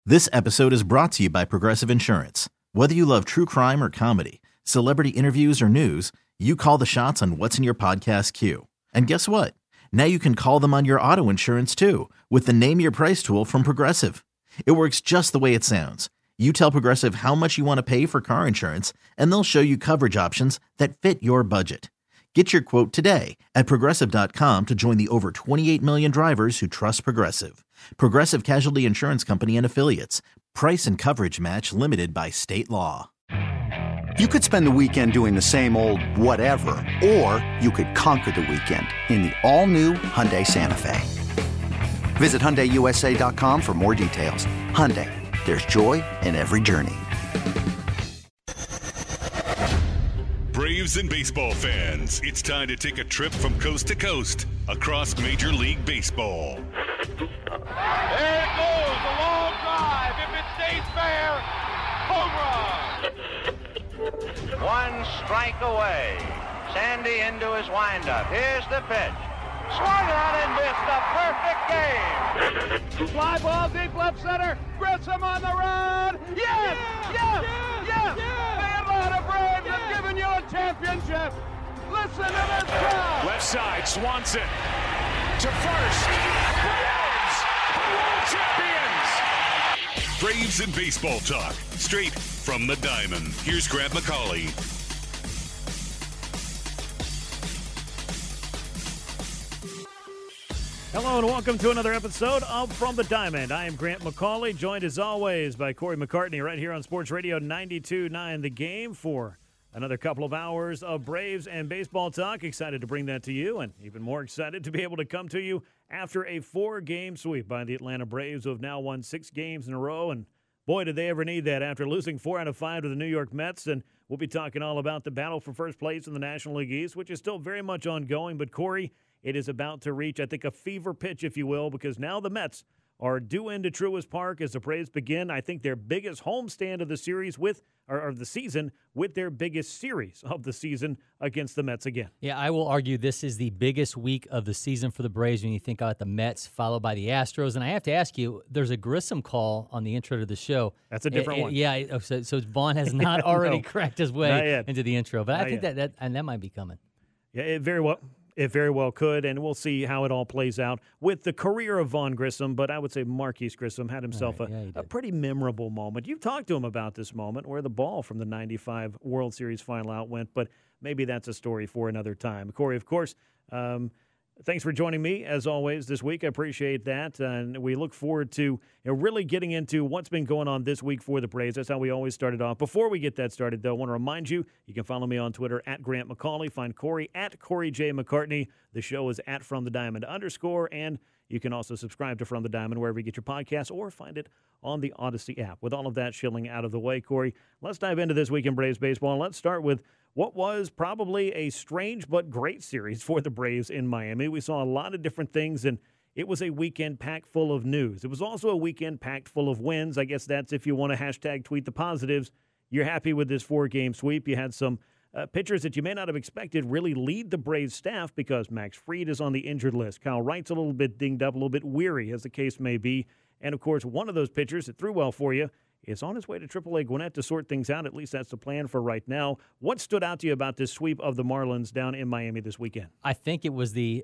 This episode is brought to you by Progressive Insurance. Whether you love true crime or comedy, celebrity interviews or news, you call the shots on what's in your podcast queue. And guess what? Now you can call them on your auto insurance too with the Name Your Price tool from Progressive. It works just the way it sounds. You tell Progressive how much you want to pay for car insurance, and they'll show you coverage options that fit your budget. Get your quote today at Progressive.com to join the over 28 million drivers who trust Progressive. Progressive Casualty Insurance Company and Affiliates. Price and coverage match limited by state law. You could spend the weekend doing the same old whatever, or you could conquer the weekend in the all-new Hyundai Santa Fe. Visit HyundaiUSA.com for more details. Hyundai, there's joy in every journey. Braves and baseball fans, it's time to take a trip from coast to coast across Major League Baseball. There it goes, a long drive. If it stays fair, home run. One strike away. Sandy into his windup. Here's the pitch. Swung on and missed. A perfect game. Fly ball deep left center. Grissom on the run. Yes! Yes! Yes! The Atlanta Braves have given you a championship. Listen to this crowd. Left side, Swanson to first. Braves, world champions. Braves and baseball talk, straight from the diamond. Here's Grant McCauley. Hello and welcome to another episode of From the Diamond. I am Grant McCauley, joined as always by Corey McCartney right here on Sports Radio 92.9 The Game for another couple of hours of Braves and baseball talk. Excited to bring that to you, and even more excited to be able to come to you after a 4-game sweep by the Atlanta Braves, who have now won 6 games in a row. And boy, did they ever need that after losing 4 out of 5 to the New York Mets. And we'll be talking all about the battle for first place in the National League East, which is still very much ongoing. But Corey, it is about to reach, I think, a fever pitch, if you will, because now the Mets are due into Truist Park as the Braves begin, I think, their biggest homestand of the series of the season with their biggest series of the season against the Mets again. Yeah, I will argue this is the biggest week of the season for the Braves when you think about the Mets, followed by the Astros. And I have to ask you, there's a Grissom call on the intro to the show. That's a different one. Yeah, so Vaughn has not already cracked his way into the intro, but I think that might be coming. Yeah, it very well could, and we'll see how it all plays out with the career of Vaughn Grissom. But I would say Marquise Grissom had himself a pretty memorable moment. You've talked to him about this moment where the ball from the 95 World Series final out went, but maybe that's a story for another time. Corey, of course, thanks for joining me, as always, this week. I appreciate that, and we look forward to really getting into what's been going on this week for the Braves. That's how we always started off. Before we get that started, though, I want to remind you, you can follow me on Twitter at Grant McCauley. Find Corey at Corey J. McCartney. The show is at From the Diamond _, and you can also subscribe to From the Diamond wherever you get your podcasts or find it on the Odyssey app. With all of that shilling out of the way, Corey, let's dive into this week in Braves baseball, and let's start with what was probably a strange but great series for the Braves in Miami. We saw a lot of different things, and it was a weekend packed full of news. It was also a weekend packed full of wins. I guess that's if you want to hashtag tweet the positives. You're happy with this 4-game sweep. You had some pitchers that you may not have expected really lead the Braves staff because Max Fried is on the injured list. Kyle Wright's a little bit dinged up, a little bit weary, as the case may be. And, of course, one of those pitchers that threw well for you is on his way to AAA Gwinnett to sort things out. At least that's the plan for right now. What stood out to you about this sweep of the Marlins down in Miami this weekend? I think it was the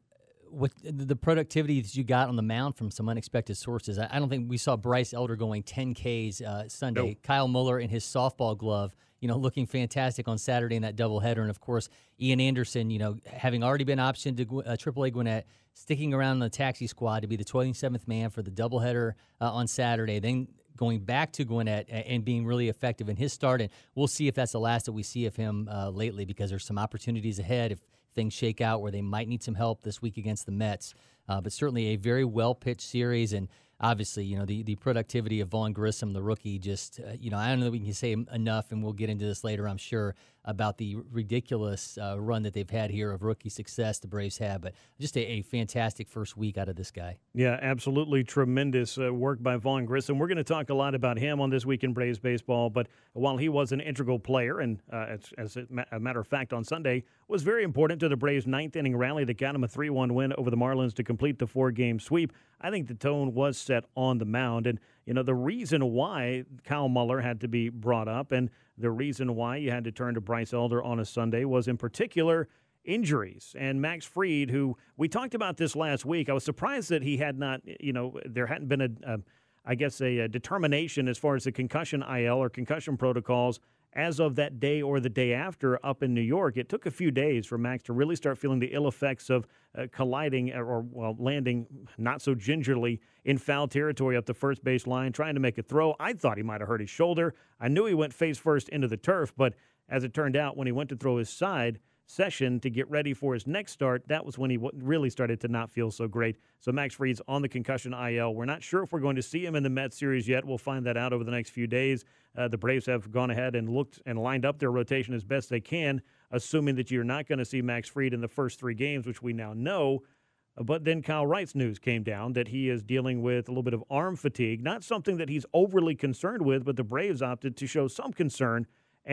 productivity that you got on the mound from some unexpected sources. I don't think we saw Bryce Elder going 10 Ks Sunday. Nope. Kyle Muller in his softball glove, looking fantastic on Saturday in that doubleheader. And, of course, Ian Anderson, having already been optioned to AAA Gwinnett, sticking around in the taxi squad to be the 27th man for the doubleheader on Saturday. Then going back to Gwinnett and being really effective in his start. And we'll see if that's the last that we see of him lately, because there's some opportunities ahead if things shake out where they might need some help this week against the Mets. But certainly a very well-pitched series. And obviously, the productivity of Vaughn Grissom, the rookie, just, I don't know that we can say enough, and we'll get into this later, I'm sure, about the ridiculous run that they've had here of rookie success the Braves have. But just a fantastic first week out of this guy. Yeah, absolutely tremendous work by Vaughn Grissom. We're going to talk a lot about him on This Week in Braves Baseball, but while he was an integral player, and as a matter of fact on Sunday, was very important to the Braves' ninth-inning rally that got him a 3-1 win over the Marlins to complete the 4-game sweep, I think the tone was set on the mound. And the reason why Kyle Muller had to be brought up and the reason why you had to turn to Bryce Elder on a Sunday was in particular injuries. And Max Fried, who we talked about this last week, I was surprised that he had not, there hadn't been a determination as far as the concussion IL or concussion protocols as of that day or the day after up in New York. It took a few days for Max to really start feeling the ill effects of colliding or landing not so gingerly in foul territory up the first base line, trying to make a throw. I thought he might have hurt his shoulder. I knew he went face first into the turf, but as it turned out, when he went to throw his side session to get ready for his next start, that was when he really started to not feel so great. So Max Fried's on the concussion IL. We're not sure if we're going to see him in the Mets series yet. We'll find that out over the next few days. The Braves have gone ahead and looked and lined up their rotation as best they can, assuming that you're not going to see Max Fried in the first 3 games, which we now know. But then Kyle Wright's news came down that he is dealing with a little bit of arm fatigue, not something that he's overly concerned with, but the Braves opted to show some concern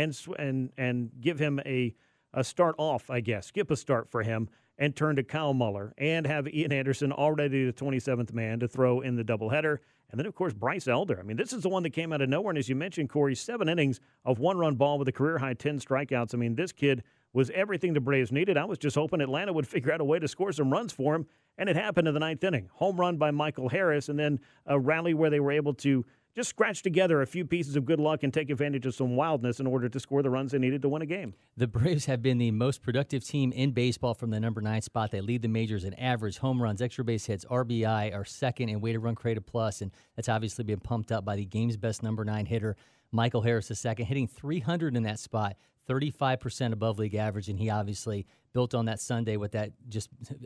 and give him a start off, I guess, skip a start for him and turn to Kyle Muller and have Ian Anderson already the 27th man to throw in the doubleheader. And then, of course, Bryce Elder. I mean, this is the one that came out of nowhere. And as you mentioned, Corey, 7 innings of 1-run ball with a career-high 10 strikeouts. I mean, this kid was everything the Braves needed. I was just hoping Atlanta would figure out a way to score some runs for him, and it happened in the 9th inning. Home run by Michael Harris, and then a rally where they were able to just scratch together a few pieces of good luck and take advantage of some wildness in order to score the runs they needed to win a game. The Braves have been the most productive team in baseball from the number 9 spot. They lead the majors in average, home runs, extra base hits, RBI are second, and weighted run created plus, and that's obviously been pumped up by the game's best number 9 hitter, Michael Harris II, hitting .300 in that spot, 35% above league average, and he obviously built on that Sunday with that just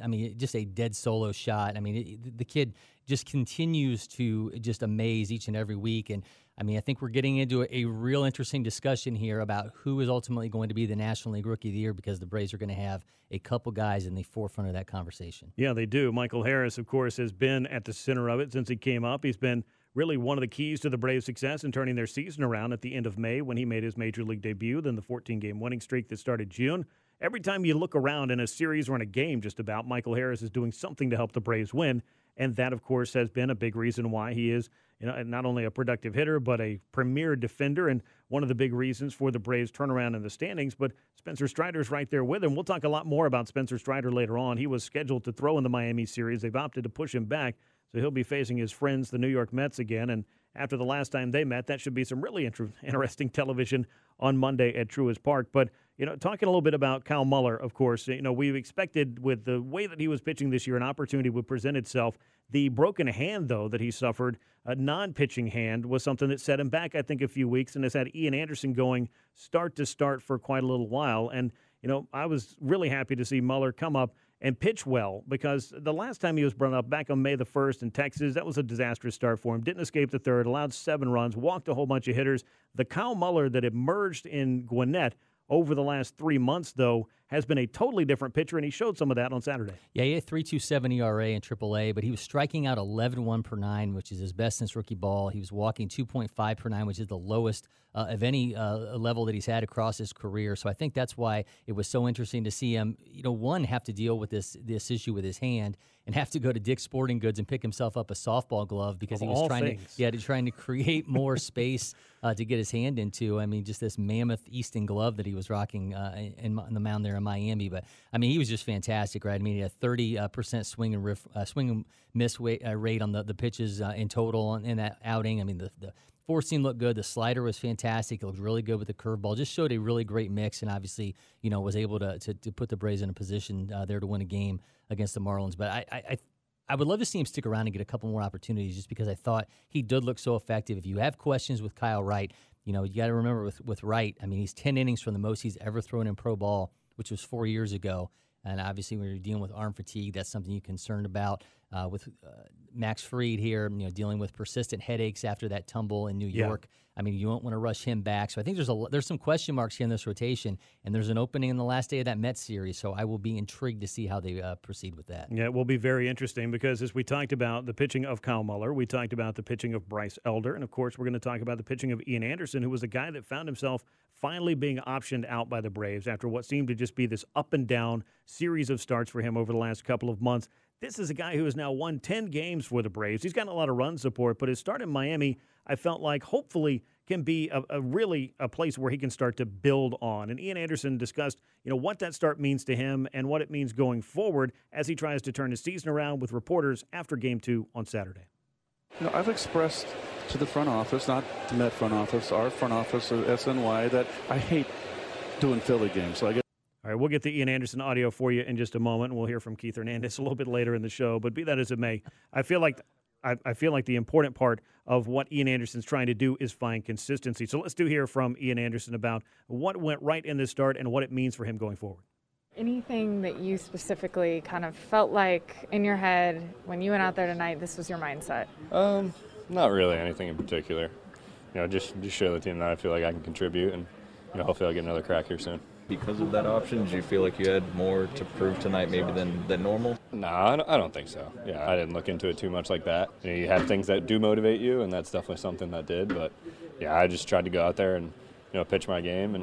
a dead solo shot. I mean, the kid just continues to just amaze each and every week. And, I mean, I think we're getting into a real interesting discussion here about who is ultimately going to be the National League Rookie of the Year, because the Braves are going to have a couple guys in the forefront of that conversation. Yeah, they do. Michael Harris, of course, has been at the center of it since he came up. He's been really one of the keys to the Braves' success in turning their season around at the end of May when he made his Major League debut, then the 14-game winning streak that started June. Every time you look around in a series or in a game just about, Michael Harris is doing something to help the Braves win, and that, of course, has been a big reason why he is not only a productive hitter but a premier defender, and one of the big reasons for the Braves' turnaround in the standings. But Spencer Strider's right there with him. We'll talk a lot more about Spencer Strider later on. He was scheduled to throw in the Miami series. They've opted to push him back, so he'll be facing his friends, the New York Mets, again, and after the last time they met, that should be some really interesting television on Monday at Truist Park. But, talking a little bit about Kyle Muller, of course, we expected with the way that he was pitching this year, an opportunity would present itself. The broken hand, though, that he suffered, a non-pitching hand, was something that set him back, I think, a few weeks and has had Ian Anderson going start to start for quite a little while. And, I was really happy to see Muller come up and pitch well, because the last time he was brought up back on May the 1st in Texas, that was a disastrous start for him. Didn't escape the third, allowed 7 runs, walked a whole bunch of hitters. The Kyle Muller that emerged in Gwinnett over the last 3 months, though, has been a totally different pitcher, and he showed some of that on Saturday. Yeah, he had 3.27 ERA in AAA, but he was striking out 11.1 per 9, which is his best since rookie ball. He was walking 2.5 per 9, which is the lowest of any level that he's had across his career. So I think that's why it was so interesting to see him, have to deal with this issue with his hand and have to go to Dick's Sporting Goods and pick himself up a softball glove because he was trying to create more space to get his hand into. I mean, just this mammoth Easton glove that he was rocking in the mound there in Miami. But, I mean, he was just fantastic, right? I mean, he had 30% swing and miss rate on the pitches in total in that outing. I mean, the four seam looked good. The slider was fantastic. It looked really good with the curveball. Just showed a really great mix, and obviously, was able to put the Braves in a position there to win a game against the Marlins. But I would love to see him stick around and get a couple more opportunities, just because I thought he did look so effective. If you have questions with Kyle Wright, you got to remember with Wright, I mean, he's 10 innings from the most he's ever thrown in pro ball, which was 4 years ago. And obviously, when you're dealing with arm fatigue, that's something you're concerned about. With Max Fried here, dealing with persistent headaches after that tumble in New York. I mean, you won't want to rush him back. So I think there's some question marks here in this rotation, and there's an opening in the last day of that Mets series. So I will be intrigued to see how they proceed with that. Yeah, it will be very interesting because as we talked about the pitching of Kyle Muller, we talked about the pitching of Bryce Elder, and of course we're going to talk about the pitching of Ian Anderson, who was a guy that found himself finally being optioned out by the Braves after what seemed to just be this up and down series of starts for him over the last couple of months. this is a guy who has now won 10 games for the Braves. He's gotten a lot of run support, but his start in Miami, I felt like hopefully can be a place where he can start to build on. And Ian Anderson discussed, what that start means to him and what it means going forward as he tries to turn his season around with reporters after Game 2 on Saturday. I've expressed to the front office, not the Met front office, our front office at SNY, that I hate doing Philly games. So I get. All right, we'll get the Ian Anderson audio for you in just a moment, and we'll hear from Keith Hernandez a little bit later in the show. But be that as it may, I feel like the important part of what Ian Anderson's trying to do is find consistency. So let's hear from Ian Anderson about what went right in this start and what it means for him going forward. Anything that you specifically kind of felt like in your head when you went out there tonight, this was your mindset? Not really anything in particular. Just show the team that I feel like I can contribute, and hopefully I'll get another crack here soon. Because of that option, did you feel like you had more to prove tonight maybe than normal? No, I don't think so. Yeah, I didn't look into it too much like that. You have things that do motivate you, and that's definitely something that did. But, yeah, I just tried to go out there and, pitch my game, and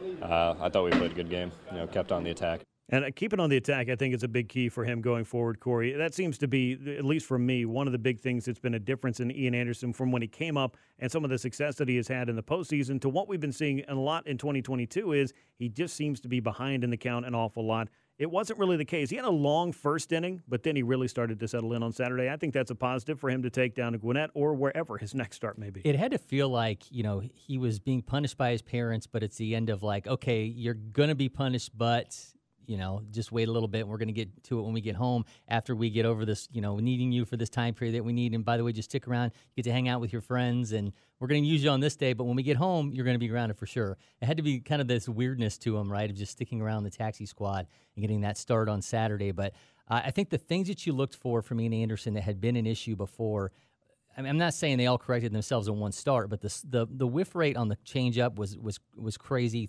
I thought we played a good game, kept on the attack. And keeping on the attack, I think, is a big key for him going forward, Corey. That seems to be, at least for me, one of the big things that's been a difference in Ian Anderson from when he came up and some of the success that he has had in the postseason to what we've been seeing a lot in 2022 is he just seems to be behind in the count an awful lot. It wasn't really the case. He had a long first inning, but then he really started to settle in on Saturday. I think that's a positive for him to take down to Gwinnett or wherever his next start may be. It had to feel like, he was being punished by his parents, but it's the end of like, okay, you're going to be punished, but just wait a little bit, and we're going to get to it when we get home after we get over this, needing you for this time period that we need. And by the way, just stick around, you get to hang out with your friends, and we're going to use you on this day, but when we get home, you're going to be grounded for sure. It had to be kind of this weirdness to him, right, of just sticking around the taxi squad and getting that start on Saturday. But I think the things that you looked for from Ian Anderson that had been an issue before, I'm not saying they all corrected themselves in one start, but the whiff rate on the changeup was crazy.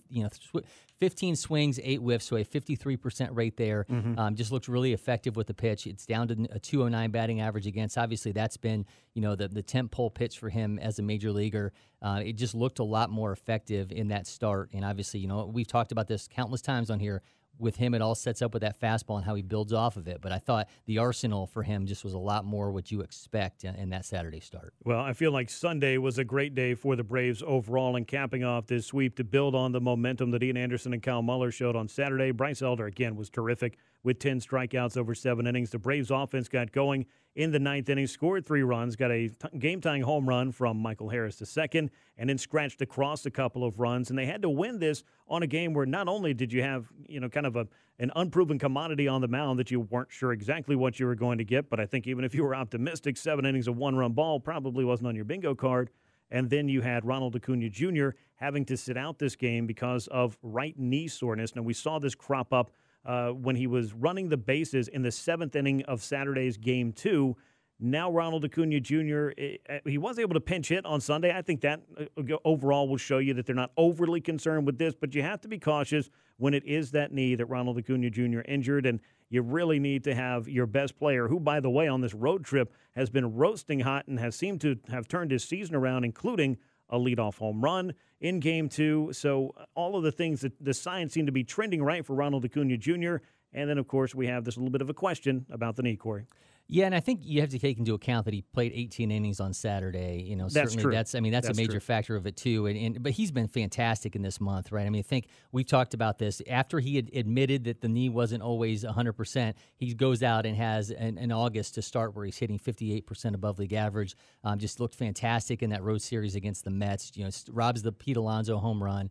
15 swings, 8 whiffs, so a 53% rate there. Just looked really effective with the pitch. It's down to a 209 batting average against. Obviously, that's been the tent pole pitch for him as a major leaguer. It just looked a lot more effective in that start. And obviously, we've talked about this countless times on here. With him, it all sets up with that fastball and how he builds off of it. But I thought the arsenal for him just was a lot more what you expect in that Saturday start. Well, I feel like Sunday was a great day for the Braves overall, and capping off this sweep to build on the momentum that Ian Anderson and Kyle Muller showed on Saturday. Bryce Elder, again, was terrific with 10 strikeouts over 7 innings. The Braves offense got going in the 9th inning, scored 3 runs, got a game-tying home run from Michael Harris II, and then scratched across a couple of runs. And they had to win this on a game where not only did you have, kind of an unproven commodity on the mound that you weren't sure exactly what you were going to get, but I think even if you were optimistic, 7 innings of 1-run ball probably wasn't on your bingo card. And then you had Ronald Acuna Jr. having to sit out this game because of right knee soreness. Now, we saw this crop up when he was running the bases in the 7th inning of Saturday's Game 2. Now Ronald Acuna Jr., he was able to pinch hit on Sunday. I think that overall will show you that they're not overly concerned with this, but you have to be cautious when it is that knee that Ronald Acuna Jr. injured, and you really need to have your best player, who, by the way, on this road trip has been roasting hot and has seemed to have turned his season around, including a leadoff home run in Game 2. So all of the things that the signs seem to be trending right for Ronald Acuna Jr., and then, of course, we have this little bit of a question about the knee, Corey. Yeah, and I think you have to take into account that he played 18 innings on Saturday. That's certainly true. That's a major factor of it too. But he's been fantastic in this month, right? I mean, I think we've talked about this. After he had admitted that the knee wasn't always 100%, he goes out and has an August to start where he's hitting 58% above league average. Just looked fantastic in that road series against the Mets. Robs the Pete Alonso home run.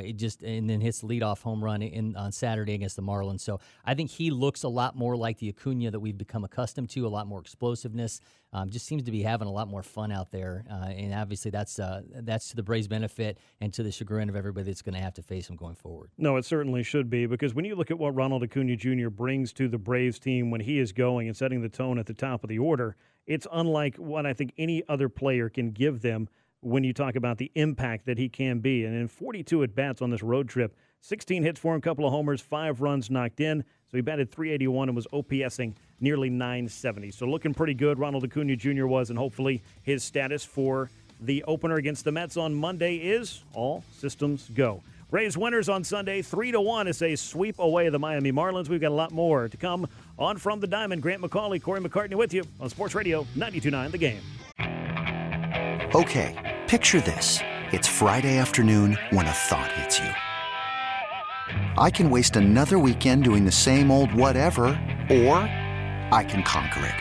And then hits the leadoff home run on Saturday against the Marlins. So I think he looks a lot more like the Acuna that we've become accustomed to. A lot more explosiveness. Just seems to be having a lot more fun out there, and obviously that's to the Braves' benefit and to the chagrin of everybody that's going to have to face him going forward. No, it certainly should be, because when you look at what Ronald Acuna Jr. brings to the Braves team when he is going and setting the tone at the top of the order, it's unlike what I think any other player can give them when you talk about the impact that he can be. And in 42 at-bats on this road trip, 16 hits for him, couple of homers, 5 runs knocked in. So he batted .381 and was OPSing nearly .970. So looking pretty good, Ronald Acuna Jr. was, and hopefully his status for the opener against the Mets on Monday is all systems go. Braves winners on Sunday, 3-1 as they sweep away the Miami Marlins. We've got a lot more to come on From the Diamond. Grant McCauley, Corey McCartney with you on Sports Radio 92.9 The Game. Okay, picture this. It's Friday afternoon when a thought hits you. I can waste another weekend doing the same old whatever, or I can conquer it.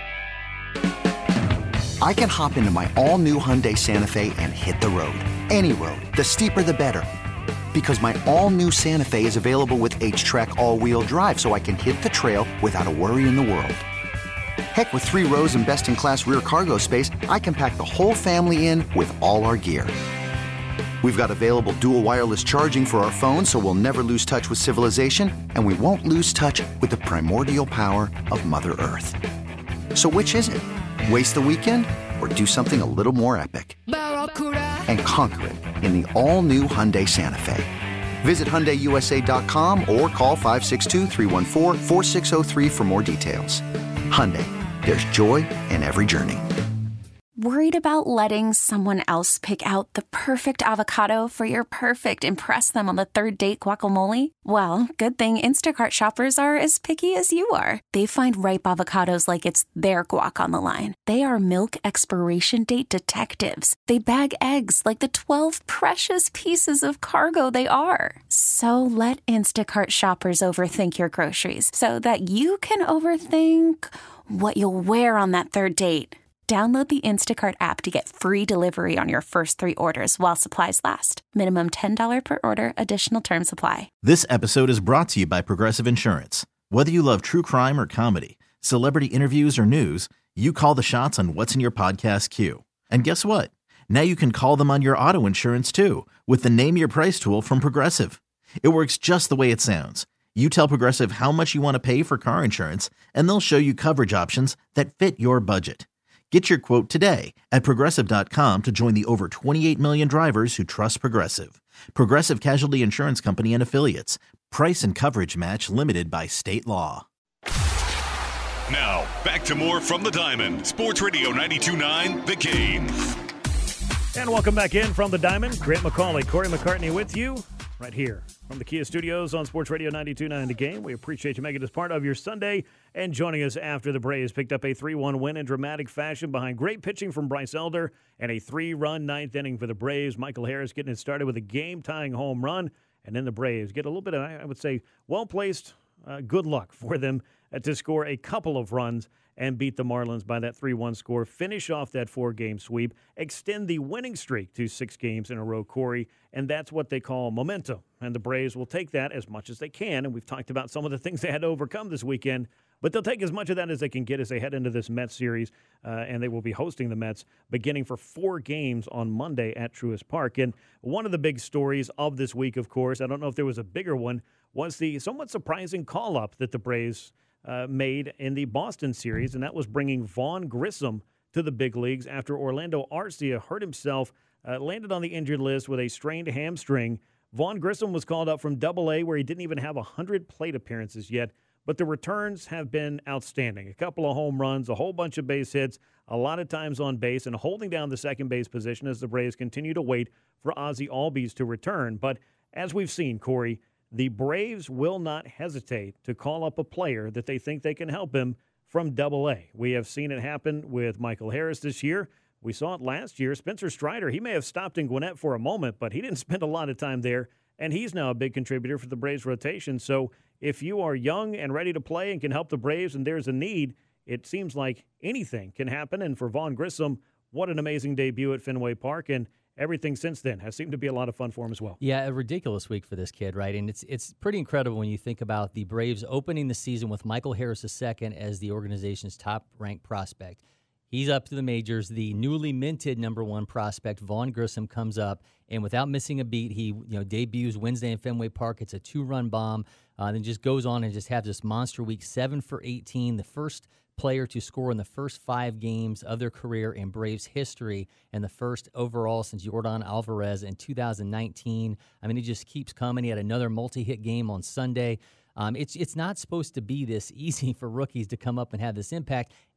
I can hop into my all-new Hyundai Santa Fe and hit the road. Any road. The steeper, the better. Because my all-new Santa Fe is available with H-Track all-wheel drive, so I can hit the trail without a worry in the world. Heck, with 3 rows and best-in-class rear cargo space, I can pack the whole family in with all our gear. We've got available dual wireless charging for our phones, so we'll never lose touch with civilization, and we won't lose touch with the primordial power of Mother Earth. So which is it? Waste the weekend or do something a little more epic? And conquer it in the all-new Hyundai Santa Fe. Visit HyundaiUSA.com or call 562-314-4603 for more details. Hyundai, there's joy in every journey. Worried about letting someone else pick out the perfect avocado for your perfect impress them on the third date guacamole? Well, good thing Instacart shoppers are as picky as you are. They find ripe avocados like it's their guac on the line. They are milk expiration date detectives. They bag eggs like the 12 precious pieces of cargo they are. So let Instacart shoppers overthink your groceries so that you can overthink what you'll wear on that third date. Download the Instacart app to get free delivery on your first 3 orders while supplies last. Minimum $10 per order. Additional terms apply. This episode is brought to you by Progressive Insurance. Whether you love true crime or comedy, celebrity interviews or news, you call the shots on what's in your podcast queue. And guess what? Now you can call them on your auto insurance too with the Name Your Price tool from Progressive. It works just the way it sounds. You tell Progressive how much you want to pay for car insurance, and they'll show you coverage options that fit your budget. Get your quote today at Progressive.com to join the over 28 million drivers who trust Progressive. Progressive Casualty Insurance Company and Affiliates. Price and coverage match limited by state law. Now, back to more From the Diamond. Sports Radio 92.9 The Game. And welcome back in From the Diamond. Grant McCauley, Corey McCartney with you right here from the Kia Studios on Sports Radio 92.9 The Game. We appreciate you making this part of your Sunday and joining us after the Braves picked up a 3-1 win in dramatic fashion behind great pitching from Bryce Elder and a 3-run ninth inning for the Braves. Michael Harris getting it started with a game-tying home run, and then the Braves get a little bit of, I would say, well-placed good luck for them to score a couple of runs and beat the Marlins by that 3-1 score, finish off that 4-game sweep, extend the winning streak to 6 games in a row, Corey, and that's what they call momentum. And the Braves will take that as much as they can, and we've talked about some of the things they had to overcome this weekend, but they'll take as much of that as they can get as they head into this Mets series, and they will be hosting the Mets beginning for 4 games on Monday at Truist Park. And one of the big stories of this week, of course, I don't know if there was a bigger one, was the somewhat surprising call-up that the Braves made in the Boston series, and that was bringing Vaughn Grissom to the big leagues after Orlando Arcia hurt himself, landed on the injured list with a strained hamstring. Vaughn Grissom was called up from Double-A, where he didn't even have 100 plate appearances yet, but the returns have been outstanding. A couple of home runs, a whole bunch of base hits, a lot of times on base, and holding down the second base position as the Braves continue to wait for Ozzie Albies to return. But as we've seen, Corey, the Braves will not hesitate to call up a player that they think they can help him from Double-A. We have seen it happen with Michael Harris this year. We saw it last year. Spencer Strider, he may have stopped in Gwinnett for a moment, but he didn't spend a lot of time there, and he's now a big contributor for the Braves rotation. So if you are young and ready to play and can help the Braves and there's a need, it seems like anything can happen. And for Vaughn Grissom, what an amazing debut at Fenway Park. And everything since then has seemed to be a lot of fun for him as well. Yeah, a ridiculous week for this kid, right? And it's pretty incredible when you think about the Braves opening the season with Michael Harris II as the organization's top-ranked prospect. He's up to the majors. The newly minted number 1 prospect, Vaughn Grissom, comes up, and without missing a beat, he debuts Wednesday in Fenway Park. It's a 2-run bomb, then just goes on and just has this monster week, 7 for 18, the first player to score in the first 5 games of their career in Braves history, and the first overall since Yordan Alvarez in 2019. I mean, it just keeps coming. He had another multi-hit game on Sunday. It's not supposed to be this easy for rookies to come up and have this impact.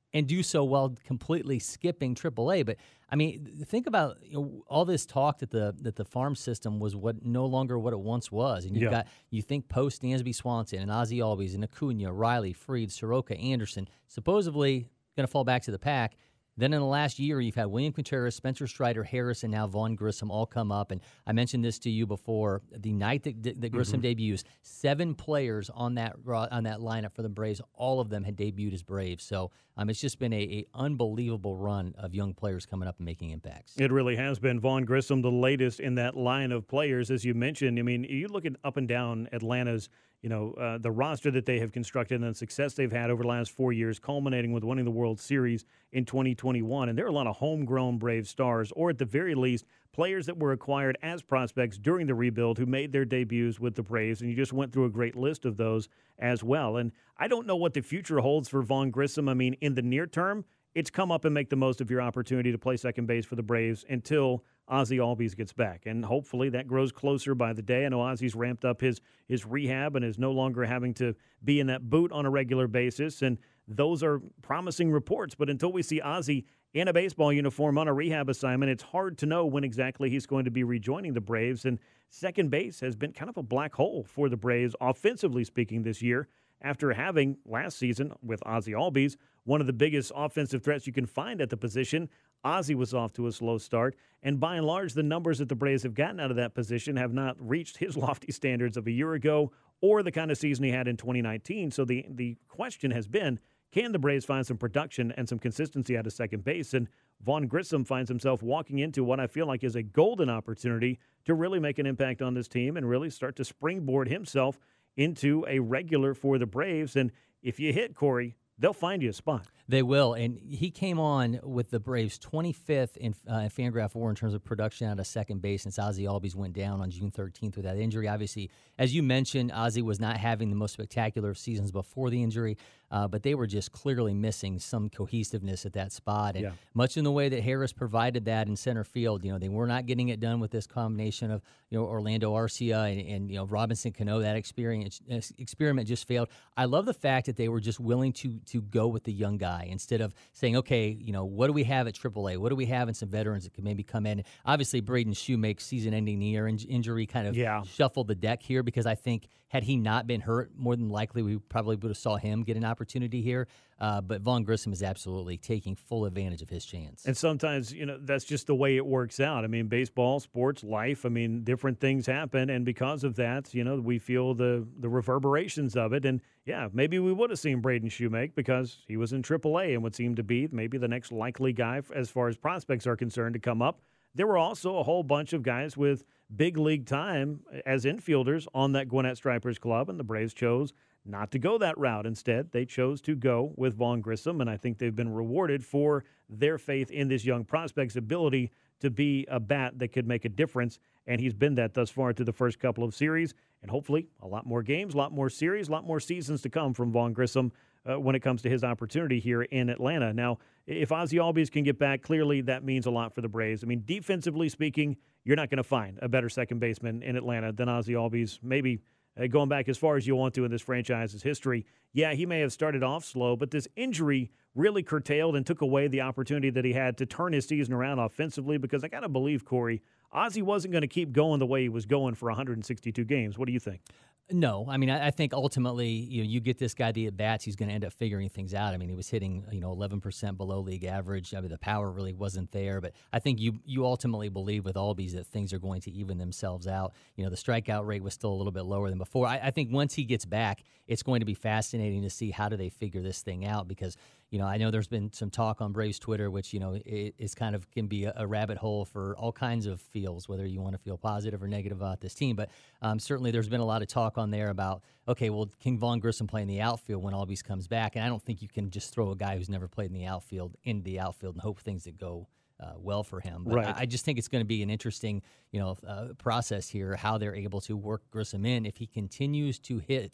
and do so while completely skipping AAA. But I mean, think about all this talk that the farm system was no longer what it once was, and you think post Dansby Swanson and Ozzie Albies and Acuna, Riley, Fried, Soroka, Anderson, supposedly going to fall back to the pack. Then in the last year, you've had William Contreras, Spencer Strider, Harris, and now Vaughn Grissom all come up. And I mentioned this to you before. The night that Grissom debuts, 7 players on that lineup for the Braves, all of them had debuted as Braves. So it's just been a unbelievable run of young players coming up and making impacts. It really has been. Vaughn Grissom, the latest in that line of players, as you mentioned. I mean, you look at up and down Atlanta's, the roster that they have constructed and the success they've had over the last 4 years, culminating with winning the World Series in 2021. And there are a lot of homegrown Braves stars, or at the very least, players that were acquired as prospects during the rebuild who made their debuts with the Braves. And you just went through a great list of those as well. And I don't know what the future holds for Vaughn Grissom. I mean, in the near term, it's come up and make the most of your opportunity to play second base for the Braves until Ozzie Albies gets back. And hopefully that grows closer by the day. I know Ozzie's ramped up his rehab and is no longer having to be in that boot on a regular basis. And those are promising reports. But until we see Ozzie in a baseball uniform on a rehab assignment, it's hard to know when exactly he's going to be rejoining the Braves. And second base has been kind of a black hole for the Braves, offensively speaking, this year, after having last season with Ozzie Albies one of the biggest offensive threats you can find at the position. Ozzie was off to a slow start, and by and large, the numbers that the Braves have gotten out of that position have not reached his lofty standards of a year ago or the kind of season he had in 2019. So the question has been, can the Braves find some production and some consistency out of second base? And Vaughn Grissom finds himself walking into what I feel like is a golden opportunity to really make an impact on this team and really start to springboard himself into a regular for the Braves. And if you hit, Corey, they'll find you a spot. They will, and he came on with the Braves 25th in Fangraph WAR in terms of production out of second base since Ozzie Albies went down on June 13th with that injury. Obviously, as you mentioned, Ozzie was not having the most spectacular of seasons before the injury, but they were just clearly missing some cohesiveness at that spot. And much in the way that Harris provided that in center field, they were not getting it done with this combination of Orlando Arcia and Robinson Cano. That experiment just failed. I love the fact that they were just willing to go with the young guy instead of saying, okay, what do we have at AAA? What do we have in some veterans that could maybe come in? Obviously, Braden Shoemaker's season-ending knee injury kind of shuffled the deck here, because I think had he not been hurt, more than likely we probably would have saw him get an opportunity here. But Vaughn Grissom is absolutely taking full advantage of his chance. And sometimes, that's just the way it works out. I mean, baseball, sports, life, different things happen. And because of that, we feel the reverberations of it. And, maybe we would have seen Braden Shoemaker because he was in AAA and would seem to be maybe the next likely guy as far as prospects are concerned to come up. There were also a whole bunch of guys with big league time as infielders on that Gwinnett Stripers club, and the Braves chose not to go that route. Instead, they chose to go with Vaughn Grissom, and I think they've been rewarded for their faith in this young prospect's ability to be a bat that could make a difference, and he's been that thus far through the first couple of series, and hopefully a lot more games, a lot more series, a lot more seasons to come from Vaughn Grissom when it comes to his opportunity here in Atlanta. Now, if Ozzie Albies can get back, clearly that means a lot for the Braves. Defensively speaking, you're not going to find a better second baseman in Atlanta than Ozzie Albies, maybe going back as far as you want to in this franchise's history. Yeah, he may have started off slow, but this injury really curtailed and took away the opportunity that he had to turn his season around offensively, because I got to believe, Corey, Ozzie wasn't going to keep going the way he was going for 162 games. What do you think? No, I think ultimately, you get this guy the at-bats, he's going to end up figuring things out. He was hitting, 11% below league average. The power really wasn't there, but I think you ultimately believe with Albies that things are going to even themselves out. The strikeout rate was still a little bit lower than before. I think once he gets back, it's going to be fascinating to see how do they figure this thing out, because I know there's been some talk on Braves Twitter, which, it is kind of can be a rabbit hole for all kinds of feels, whether you want to feel positive or negative about this team. But certainly there's been a lot of talk on there about, okay, well, can Vaughn Grissom play in the outfield when Albies comes back? And I don't think you can just throw a guy who's never played in the outfield into the outfield and hope things that go well for him. But right. I just think it's going to be an interesting, process here, how they're able to work Grissom in. If he continues to hit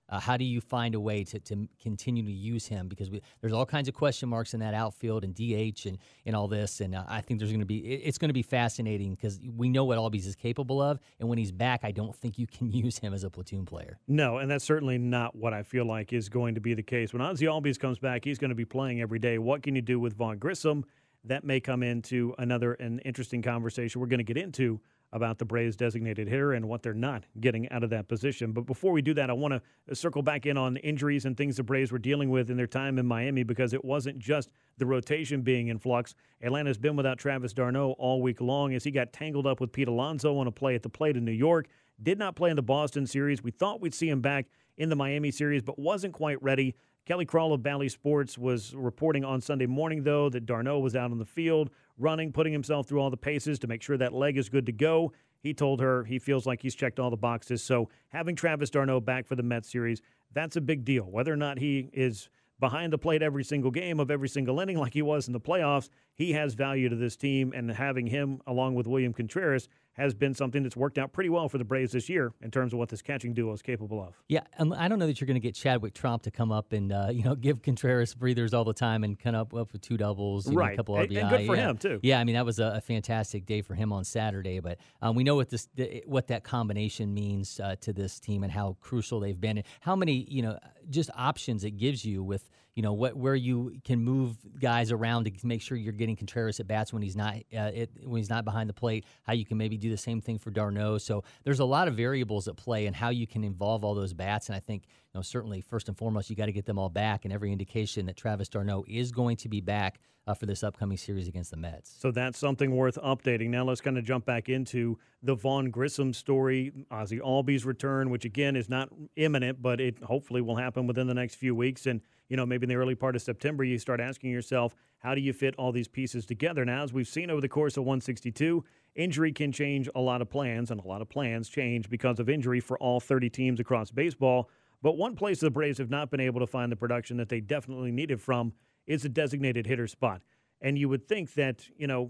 How do you find a way to continue to use him? Because there's all kinds of question marks in that outfield and DH and all this. And I think it's going to be fascinating because we know what Albies is capable of. And when he's back, I don't think you can use him as a platoon player. No, and that's certainly not what I feel like is going to be the case. When Ozzie Albies comes back, he's going to be playing every day. What can you do with Vaughn Grissom? That may come into an interesting conversation we're going to get into about the Braves designated hitter and what they're not getting out of that position. But before we do that, I want to circle back in on injuries and things the Braves were dealing with in their time in Miami, because it wasn't just the rotation being in flux. Atlanta's been without Travis d'Arnaud all week long as he got tangled up with Pete Alonso on a play at the plate in New York. Did not play in the Boston series. We thought we'd see him back in the Miami series, but wasn't quite ready. Kelly Crawl of Bally Sports was reporting on Sunday morning, though, that d'Arnaud was out on the field, running, putting himself through all the paces to make sure that leg is good to go. He told her he feels like he's checked all the boxes. So having Travis d'Arnaud back for the Mets series, that's a big deal. Whether or not he is behind the plate every single game of every single inning like he was in the playoffs, he has value to this team, and having him along with William Contreras has been something that's worked out pretty well for the Braves this year in terms of what this catching duo is capable of. Yeah, I don't know that you're going to get Chadwick Tromp to come up and give Contreras breathers all the time and come up with 2 doubles, right, a couple RBI. And good for him, too. Yeah, I mean, that was a fantastic day for him on Saturday, but we know what that combination means to this team and how crucial they've been, and how many, just options it gives you with, where you can move guys around to make sure you're getting Contreras at bats when he's not behind the plate, how you can maybe do the same thing for d'Arnaud. So there's a lot of variables at play and how you can involve all those bats. And I think, certainly first and foremost, you got to get them all back, and every indication that Travis d'Arnaud is going to be back for this upcoming series against the Mets. So that's something worth updating. Now let's kind of jump back into the Vaughn Grissom story, Ozzie Albies' return, which again is not imminent, but it hopefully will happen within the next few weeks. And, maybe in the early part of September, you start asking yourself, how do you fit all these pieces together? Now, as we've seen over the course of 162, injury can change a lot of plans, and a lot of plans change because of injury for all 30 teams across baseball. But one place the Braves have not been able to find the production that they definitely needed from is a designated hitter spot. And you would think that,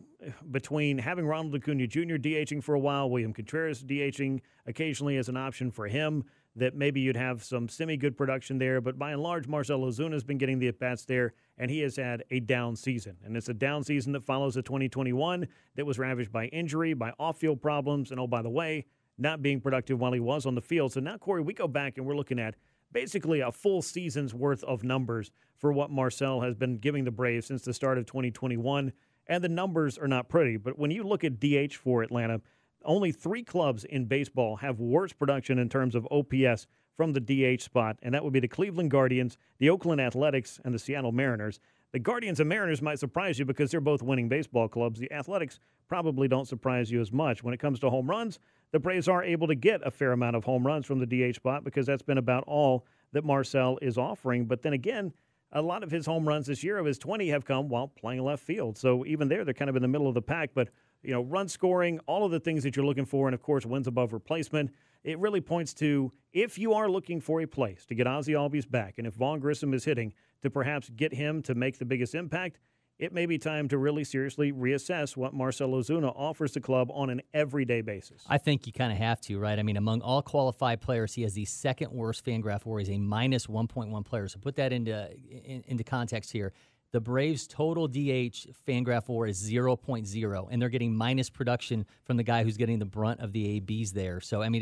between having Ronald Acuna Jr. DHing for a while, William Contreras DHing occasionally as an option for him, that maybe you'd have some semi-good production there. But by and large, Marcell Ozuna has been getting the at-bats there, and he has had a down season. And it's a down season that follows a 2021 that was ravaged by injury, by off-field problems, and, oh, by the way, not being productive while he was on the field. So now, Corey, we go back and we're looking at basically a full season's worth of numbers for what Marcell has been giving the Braves since the start of 2021, and the numbers are not pretty. But when you look at DH for Atlanta, only 3 clubs in baseball have worse production in terms of OPS from the DH spot, and that would be the Cleveland Guardians, the Oakland Athletics, and the Seattle Mariners. The Guardians and Mariners might surprise you because they're both winning baseball clubs. The Athletics probably don't surprise you as much. When it comes to home runs, the Braves are able to get a fair amount of home runs from the DH spot because that's been about all that Marcell is offering. But then again, a lot of his home runs this year, of his 20, have come while playing left field. So even there, they're kind of in the middle of the pack. But, run scoring, all of the things that you're looking for, and, of course, wins above replacement, it really points to, if you are looking for a place to get Ozzie Albies back, and if Vaughn Grissom is hitting, to perhaps get him to make the biggest impact, it may be time to really seriously reassess what Marcell Ozuna offers the club on an everyday basis. I think you kind of have to, right? I mean, among all qualified players, he has the second worst FanGraph WAR. He's a minus 1.1 player. So put that into context here. The Braves' total DH FanGraph WAR is 0.0, and they're getting minus production from the guy who's getting the brunt of the ABs there. So, I mean,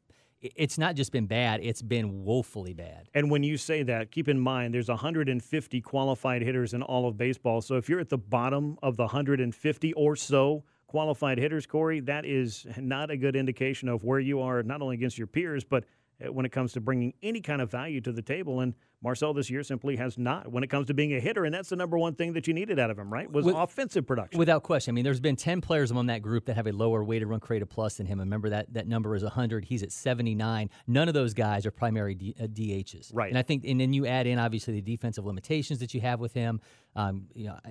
it's not just been bad, it's been woefully bad. And when you say that, keep in mind there's 150 qualified hitters in all of baseball. So if you're at the bottom of the 150 or so qualified hitters, Corey, that is not a good indication of where you are, not only against your peers, but when it comes to bringing any kind of value to the table. And Marcell this year simply has not when it comes to being a hitter, and that's the number one thing that you needed out of him, right, was offensive production. Without question. I mean, there's been 10 players among that group that have a lower weighted run created plus than him. Remember that number is 100. He's at 79. None of those guys are primary DHs. Right. And I think, and then you add in, obviously, the defensive limitations that you have with him.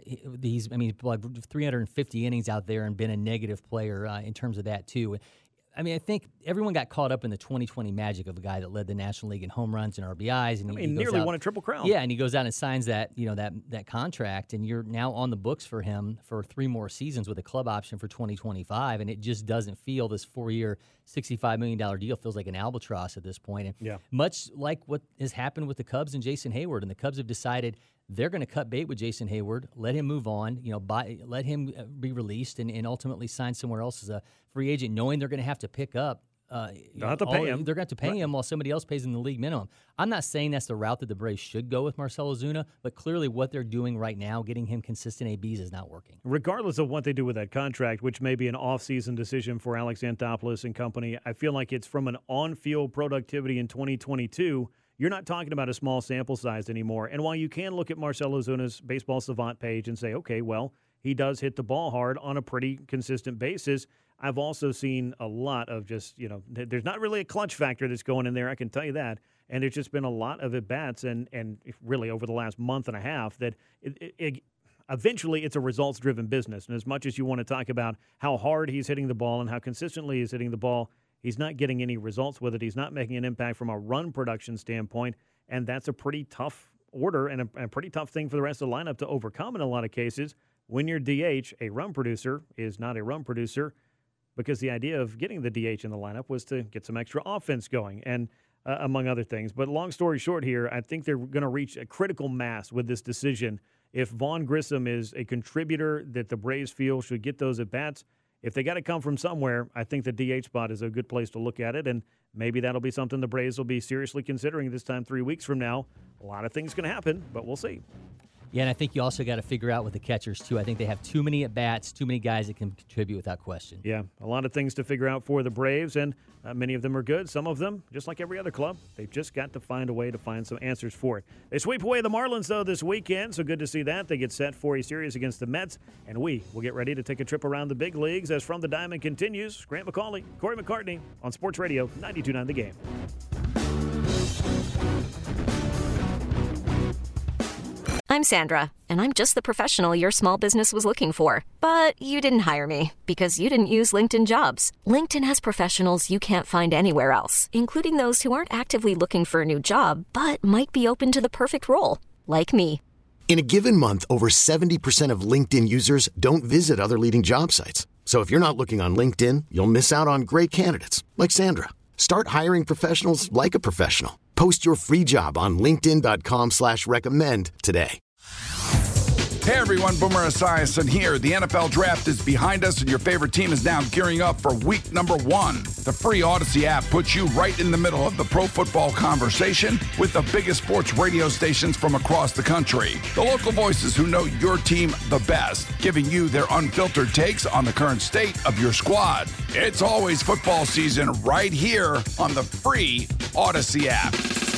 He's 350 innings out there and been a negative player in terms of that, too. I mean, I think everyone got caught up in the 2020 magic of a guy that led the National League in home runs and RBIs, and he nearly won a Triple Crown. Yeah, and he goes out and signs that that contract, and you're now on the books for him for 3 more seasons with a club option for 2025, and it just doesn't feel this 4-year, $65 million deal feels like an albatross at this point. And much like what has happened with the Cubs and Jason Hayward, and the Cubs have decided they're going to cut bait with Jason Hayward, let him move on, let him be released and ultimately sign somewhere else as a free agent, knowing they're going to have to pick up. They'll have to pay him. They're going to have to pay him while somebody else pays him the league minimum. I'm not saying that's the route that the Braves should go with Marcell Ozuna, but clearly what they're doing right now, getting him consistent ABs, is not working. Regardless of what they do with that contract, which may be an off-season decision for Alex Anthopoulos and company, I feel like it's from an on-field productivity in 2022. You're not talking about a small sample size anymore. And while you can look at Marcell Ozuna's Baseball Savant page and say, okay, well, he does hit the ball hard on a pretty consistent basis, I've also seen a lot of just, there's not really a clutch factor that's going in there, I can tell you that. And there's just been a lot of at-bats and really over the last month and a half that eventually it's a results-driven business. And as much as you want to talk about how hard he's hitting the ball and how consistently he's hitting the ball, he's not getting any results with it. He's not making an impact from a run production standpoint, and that's a pretty tough order and a pretty tough thing for the rest of the lineup to overcome in a lot of cases. When you're DH, a run producer is not a run producer because the idea of getting the DH in the lineup was to get some extra offense going and among other things. But long story short here, I think they're going to reach a critical mass with this decision. If Vaughn Grissom is a contributor that the Braves feel should get those at-bats, if they got to come from somewhere, I think the DH spot is a good place to look at it, and maybe that'll be something the Braves will be seriously considering this time 3 weeks from now. A lot of things can happen, but we'll see. Yeah, and I think you also got to figure out with the catchers, too. I think they have too many at-bats, too many guys that can contribute without question. Yeah, a lot of things to figure out for the Braves, and many of them are good. Some of them, just like every other club, they've just got to find a way to find some answers for it. They sweep away the Marlins, though, this weekend, so good to see that. They get set for a series against the Mets, and we will get ready to take a trip around the big leagues as From the Diamond continues. Grant McCauley, Corey McCartney on Sports Radio 92.9 The Game. I'm Sandra, and I'm just the professional your small business was looking for. But you didn't hire me because you didn't use LinkedIn Jobs. LinkedIn has professionals you can't find anywhere else, including those who aren't actively looking for a new job, but might be open to the perfect role, like me. In a given month, over 70% of LinkedIn users don't visit other leading job sites. So if you're not looking on LinkedIn, you'll miss out on great candidates, like Sandra. Start hiring professionals like a professional. Post your free job on linkedin.com/recommend today. Hey everyone, Boomer Esiason here. The NFL Draft is behind us and your favorite team is now gearing up for week number 1. The free Odyssey app puts you right in the middle of the pro football conversation with the biggest sports radio stations from across the country. The local voices who know your team the best, giving you their unfiltered takes on the current state of your squad. It's always football season right here on the free Odyssey app.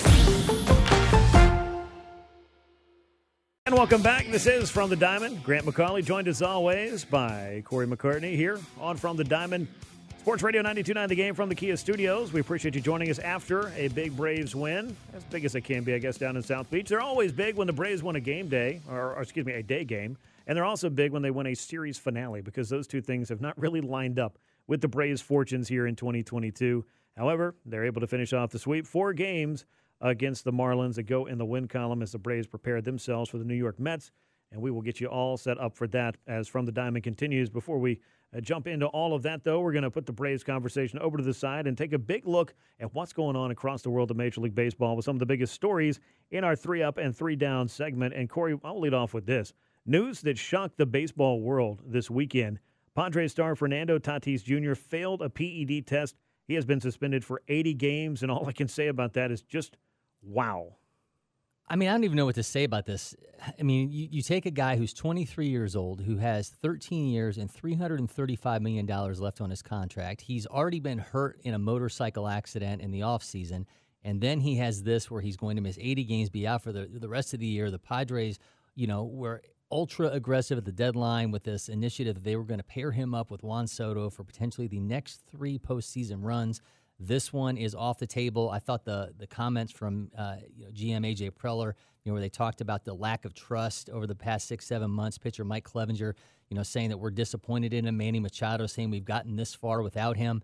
And welcome back. This is From the Diamond. Grant McCauley, joined as always by Corey McCartney here on From the Diamond. Sports Radio 92.9 The Game from the Kia Studios. We appreciate you joining us after a big Braves win. As big as it can be, I guess, down in South Beach. They're always big when the Braves win a game day, or a day game. And they're also big when they win a series finale because those two things have not really lined up with the Braves' fortunes here in 2022. However, they're able to finish off the sweep. 4 games against the Marlins that go in the win column as the Braves prepare themselves for the New York Mets. And we will get you all set up for that as From the Diamond continues. Before we jump into all of that, though, we're going to put the Braves conversation over to the side and take a big look at what's going on across the world of Major League Baseball with some of the biggest stories in our 3 Up and 3 Down segment. And, Corey, I'll lead off with this. News that shocked the baseball world this weekend. Padres star Fernando Tatis Jr. failed a PED test. He has been suspended for 80 games, and all I can say about that is just wow. I mean, I don't even know what to say about this. I mean, you take a guy who's 23 years old, who has 13 years and $335 million left on his contract. He's already been hurt in a motorcycle accident in the offseason, and then he has this where he's going to miss 80 games, be out for the rest of the year. The Padres, were ultra aggressive at the deadline with this initiative that they were going to pair him up with Juan Soto for potentially the next 3 postseason runs. This one is off the table. I thought the comments from GM A.J. Preller, where they talked about the lack of trust over the past 6-7 months. Pitcher Mike Clevenger, saying that we're disappointed in him. Manny Machado saying we've gotten this far without him.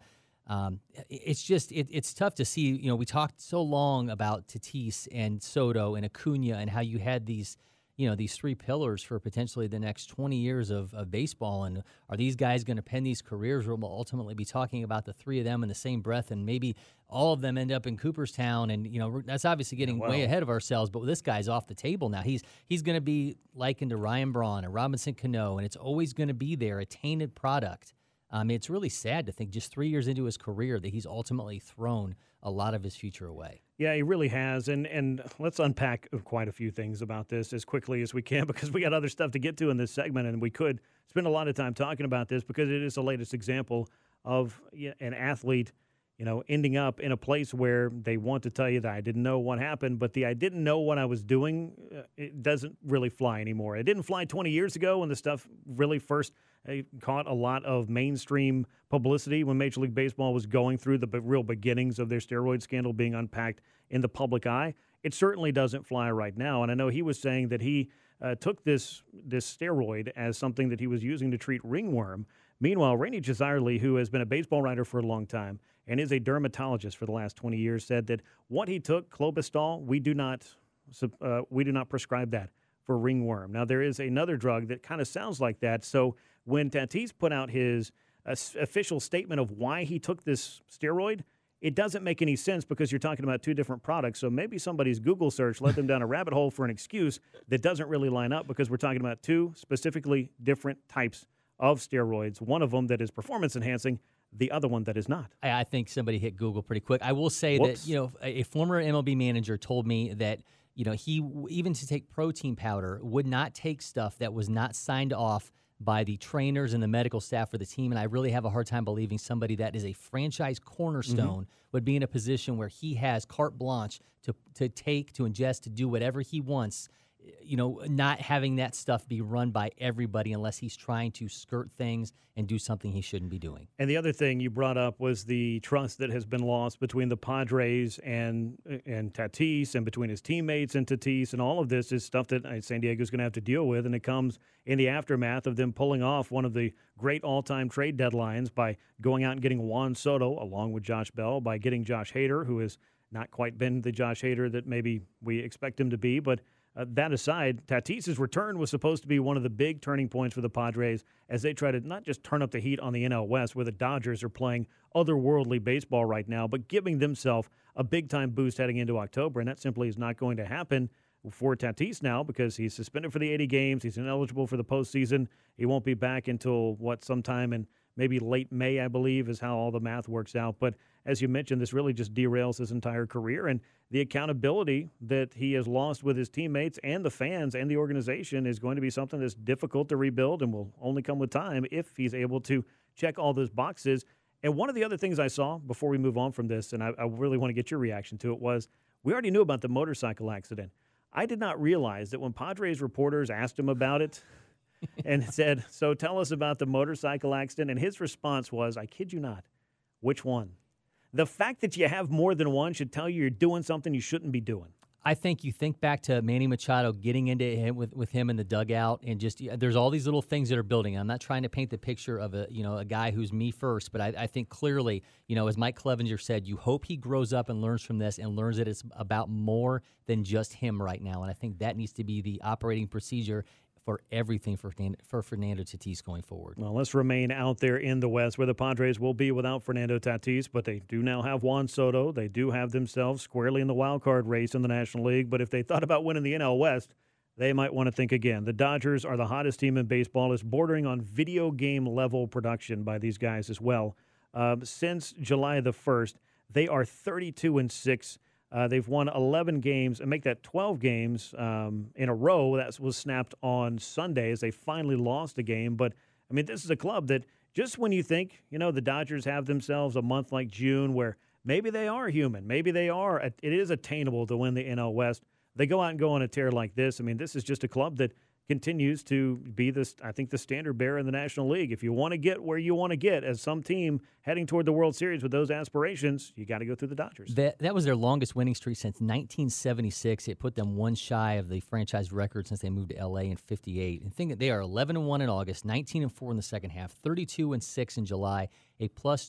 It's tough to see. We talked so long about Tatis and Soto and Acuna and how you had these three pillars for potentially the next 20 years of baseball. And are these guys going to pen these careers, or we'll ultimately be talking about the three of them in the same breath, and maybe all of them end up in Cooperstown? And, that's obviously getting way ahead of ourselves, but this guy's off the table now. He's going to be likened to Ryan Braun and Robinson Cano, and it's always going to be there, a tainted product. It's really sad to think just 3 years into his career that he's ultimately thrown a lot of his future away. Yeah, he really has. And let's unpack quite a few things about this as quickly as we can, because we got other stuff to get to in this segment, and we could spend a lot of time talking about this because it is the latest example of an athlete, ending up in a place where they want to tell you that I didn't know what happened, but I didn't know what I was doing, it doesn't really fly anymore. It didn't fly 20 years ago when the stuff really first caught a lot of mainstream publicity, when Major League Baseball was going through the real beginnings of their steroid scandal being unpacked in the public eye. It certainly doesn't fly right now. And I know he was saying that he took this steroid as something that he was using to treat ringworm. Meanwhile, Rainey Jazayerli, who has been a baseball writer for a long time and is a dermatologist for the last 20 years, said that what he took, Clobestol, we do not prescribe that for ringworm. Now, there is another drug that kind of sounds like that. So when Tatis put out his official statement of why he took this steroid, it doesn't make any sense because you're talking about two different products. So maybe somebody's Google search led them down a rabbit hole for an excuse that doesn't really line up, because we're talking about two specifically different types of steroids. One of them that is performance enhancing, the other one that is not. I think somebody hit Google pretty quick. I will say that, a former MLB manager told me that, he, even to take protein powder, would not take stuff that was not signed off by the trainers and the medical staff for the team. And I really have a hard time believing somebody that is a franchise cornerstone would be in a position where he has carte blanche to take, to ingest, to do whatever he wants, not having that stuff be run by everybody unless he's trying to skirt things and do something he shouldn't be doing. And the other thing you brought up was the trust that has been lost between the Padres and Tatis, and between his teammates and Tatis, and all of this is stuff that San Diego's going to have to deal with, and it comes in the aftermath of them pulling off one of the great all-time trade deadlines by going out and getting Juan Soto along with Josh Bell, by getting Josh Hader, who has not quite been the Josh Hader that maybe we expect him to be, but that aside, Tatis's return was supposed to be one of the big turning points for the Padres as they try to not just turn up the heat on the NL West, where the Dodgers are playing otherworldly baseball right now, but giving themselves a big-time boost heading into October, and that simply is not going to happen for Tatis now because he's suspended for the 80 games. He's ineligible for the postseason. He won't be back until, sometime in maybe late May, I believe, is how all the math works out. But as you mentioned, this really just derails his entire career, and the accountability that he has lost with his teammates and the fans and the organization is going to be something that's difficult to rebuild and will only come with time if he's able to check all those boxes. And one of the other things I saw before we move on from this, and I really want to get your reaction to it, was we already knew about the motorcycle accident. I did not realize that when Padres reporters asked him about it and said, so tell us about the motorcycle accident, and his response was, I kid you not, which one? The fact that you have more than one should tell you you're doing something you shouldn't be doing. I think you think back to Manny Machado getting into him with him in the dugout, and just there's all these little things that are building. I'm not trying to paint the picture of a guy who's me first, but I think clearly, as Mike Clevenger said, you hope he grows up and learns from this and learns that it's about more than just him right now. And I think that needs to be the operating procedure for everything for Fernando Tatis going forward. Well, let's remain out there in the West, where the Padres will be without Fernando Tatis, but they do now have Juan Soto. They do have themselves squarely in the wild card race in the National League, but if they thought about winning the NL West, they might want to think again. The Dodgers are the hottest team in baseball. It's bordering on video game level production by these guys as well. Since July the 1st, they are 32-6. They've won 11 games and make that 12 games in a row. That was snapped on Sunday as they finally lost a game. But, I mean, this is a club that just when you think, the Dodgers have themselves a month like June where maybe they are human, maybe it is attainable to win the NL West, they go out and go on a tear like this. I mean, this is just a club that continues to be the standard bearer in the National League. If you want to get where you want to get as some team heading toward the World Series with those aspirations, you got to go through the Dodgers. That was their longest winning streak since 1976. It put them one shy of the franchise record since they moved to L.A. in 58. And think that they are 11-1 in August, 19-4 in the second half, 32-6 in July. a plus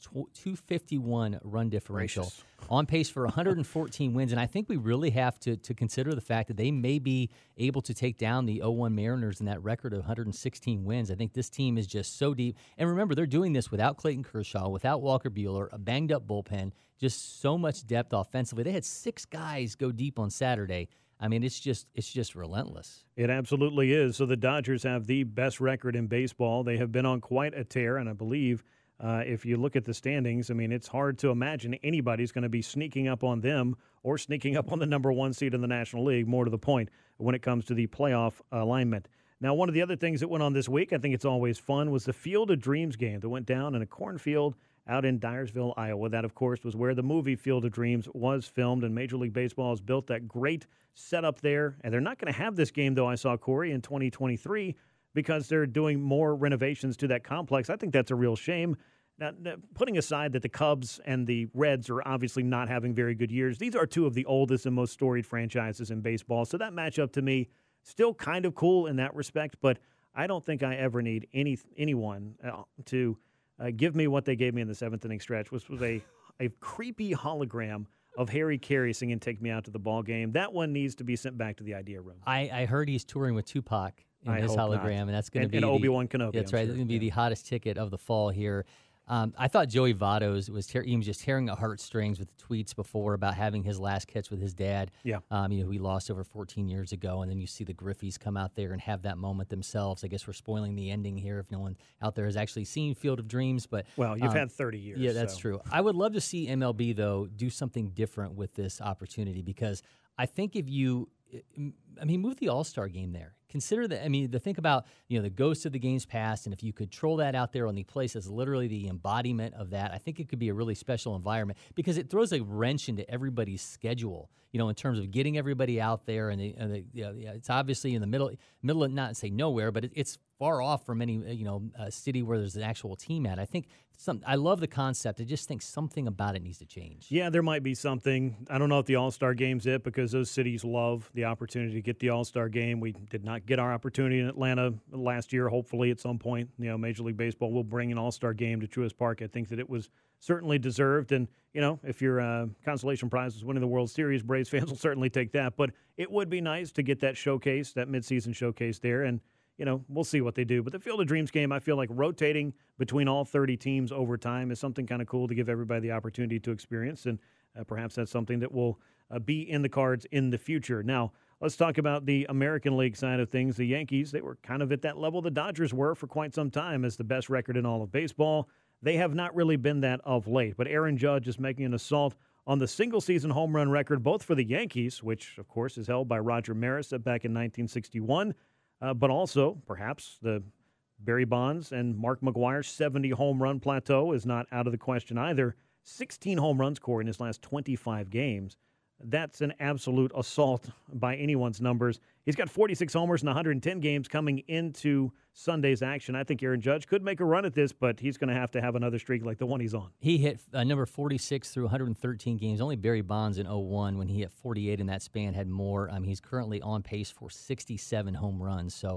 251 run differential. Gracious. On pace for 114 wins. And I think we really have to consider the fact that they may be able to take down the 0-1 Mariners in that record of 116 wins. I think this team is just so deep. And remember, they're doing this without Clayton Kershaw, without Walker Buehler, a banged-up bullpen, just so much depth offensively. They had 6 guys go deep on Saturday. I mean, it's just relentless. It absolutely is. So the Dodgers have the best record in baseball. They have been on quite a tear, and I believe if you look at the standings, I mean, it's hard to imagine anybody's going to be sneaking up on them or sneaking up on the number 1 seed in the National League, more to the point, when it comes to the playoff alignment. Now, one of the other things that went on this week, I think it's always fun, was the Field of Dreams game that went down in a cornfield out in Dyersville, Iowa. That, of course, was where the movie Field of Dreams was filmed, and Major League Baseball has built that great setup there. And they're not going to have this game, though, I saw, Corey, in 2023 because they're doing more renovations to that complex. I think that's a real shame. Now, putting aside that the Cubs and the Reds are obviously not having very good years, these are 2 of the oldest and most storied franchises in baseball. So that matchup, to me, still kind of cool in that respect, but I don't think I ever need anyone to give me what they gave me in the 7th inning stretch, which was a creepy hologram of Harry Carey singing "Take Me Out to the Ball Game." That one needs to be sent back to the idea room. I heard he's touring with Tupac in his hologram, and that's going to be and Obi-Wan Kenobi. That's right. It's going to be the hottest ticket of the fall here. I thought Joey Votto was just tearing at heartstrings with the tweets before about having his last catch with his dad. Yeah. Who he lost over 14 years ago, and then you see the Griffeys come out there and have that moment themselves. I guess we're spoiling the ending here if no one out there has actually seen Field of Dreams. But well, you've had 30 years. Yeah, that's true. I would love to see MLB though do something different with this opportunity because I think if you, move the All-Star game there. Consider that. To think about the ghost of the games past, and if you could troll that out there on the place as literally the embodiment of that, I think it could be a really special environment because it throws a wrench into everybody's schedule. In terms of getting everybody out there, and it's obviously in the middle of not say nowhere, but it's far off from any city where there's an actual team at. I think I love the concept. I just think something about it needs to change. Yeah, there might be something. I don't know if the All-Star Game's it because those cities love the opportunity to get the All-Star Game. We did not get our opportunity in Atlanta last year. Hopefully at some point, Major League Baseball will bring an All-Star Game to Truist Park. I think that it was certainly deserved. And, if your consolation prize is winning the World Series, Braves fans will certainly take that. But it would be nice to get that showcase, that midseason showcase there. And, we'll see what they do. But the Field of Dreams game, I feel like rotating between all 30 teams over time is something kind of cool to give everybody the opportunity to experience. And perhaps that's something that will be in the cards in the future. Now, let's talk about the American League side of things. The Yankees, they were kind of at that level the Dodgers were for quite some time as the best record in all of baseball. They have not really been that of late. But Aaron Judge is making an assault on the single-season home run record, both for the Yankees, which, of course, is held by Roger Maris back in 1961, but also, perhaps, the Barry Bonds and Mark McGwire 70 home run plateau is not out of the question either. 16 home runs scored in his last 25 games. That's an absolute assault by anyone's numbers. He's got 46 homers in 110 games coming into Sunday's action. I think Aaron Judge could make a run at this, but he's going to have another streak like the one he's on. He hit number 46 through 113 games. Only Barry Bonds in 2001, when he hit 48 in that span, had more. He's currently on pace for 67 home runs. So,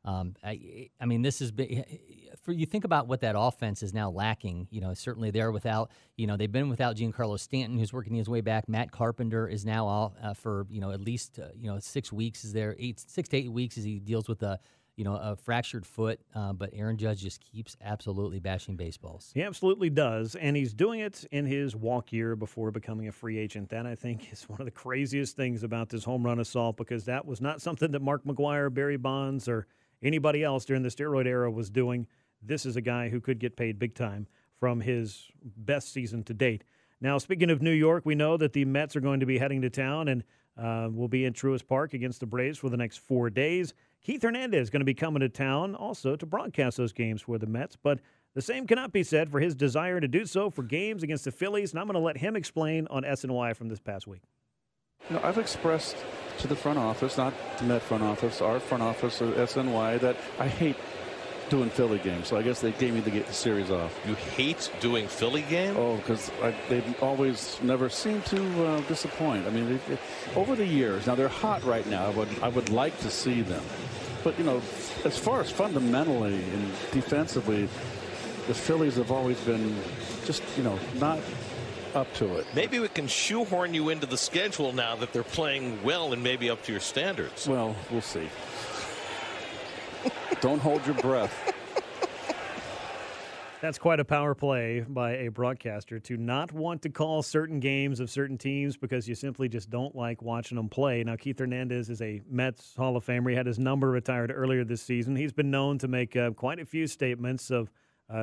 this has been, for you think about what that offense is now lacking. Certainly they're without, they've been without Giancarlo Stanton, who's working his way back. Matt Carpenter is now off for at least 6 weeks. Is there 6 to 8 weeks as he deals with a fractured foot. But Aaron Judge just keeps absolutely bashing baseballs. He absolutely does, and he's doing it in his walk year before becoming a free agent. That, I think, is one of the craziest things about this home run assault because that was not something that Mark McGwire, Barry Bonds, or anybody else during the steroid era was doing. This is a guy who could get paid big time from his best season to date. Now, speaking of New York, we know that the Mets are going to be heading to town and will be in Truist Park against the Braves for the next 4 days. Keith Hernandez is going to be coming to town also to broadcast those games for the Mets, but the same cannot be said for his desire to do so for games against the Phillies, and I'm going to let him explain on SNY from this past week. I've expressed to the front office, not the Met front office, our front office at SNY, that I hate doing Philly games. So I guess they gave me the series off. You hate doing Philly games? Oh, because they've always never seemed to disappoint. Over the years, now they're hot right now, but I would like to see them. But, as far as fundamentally and defensively, the Phillies have always been just, not up to it. Maybe we can shoehorn you into the schedule now that they're playing well and maybe up to your standards. Well, we'll see. Don't hold your breath. That's quite a power play by a broadcaster to not want to call certain games of certain teams because you simply just don't like watching them play. Now, Keith Hernandez is a Mets Hall of Famer. He had his number retired earlier this season. He's been known to make quite a few statements of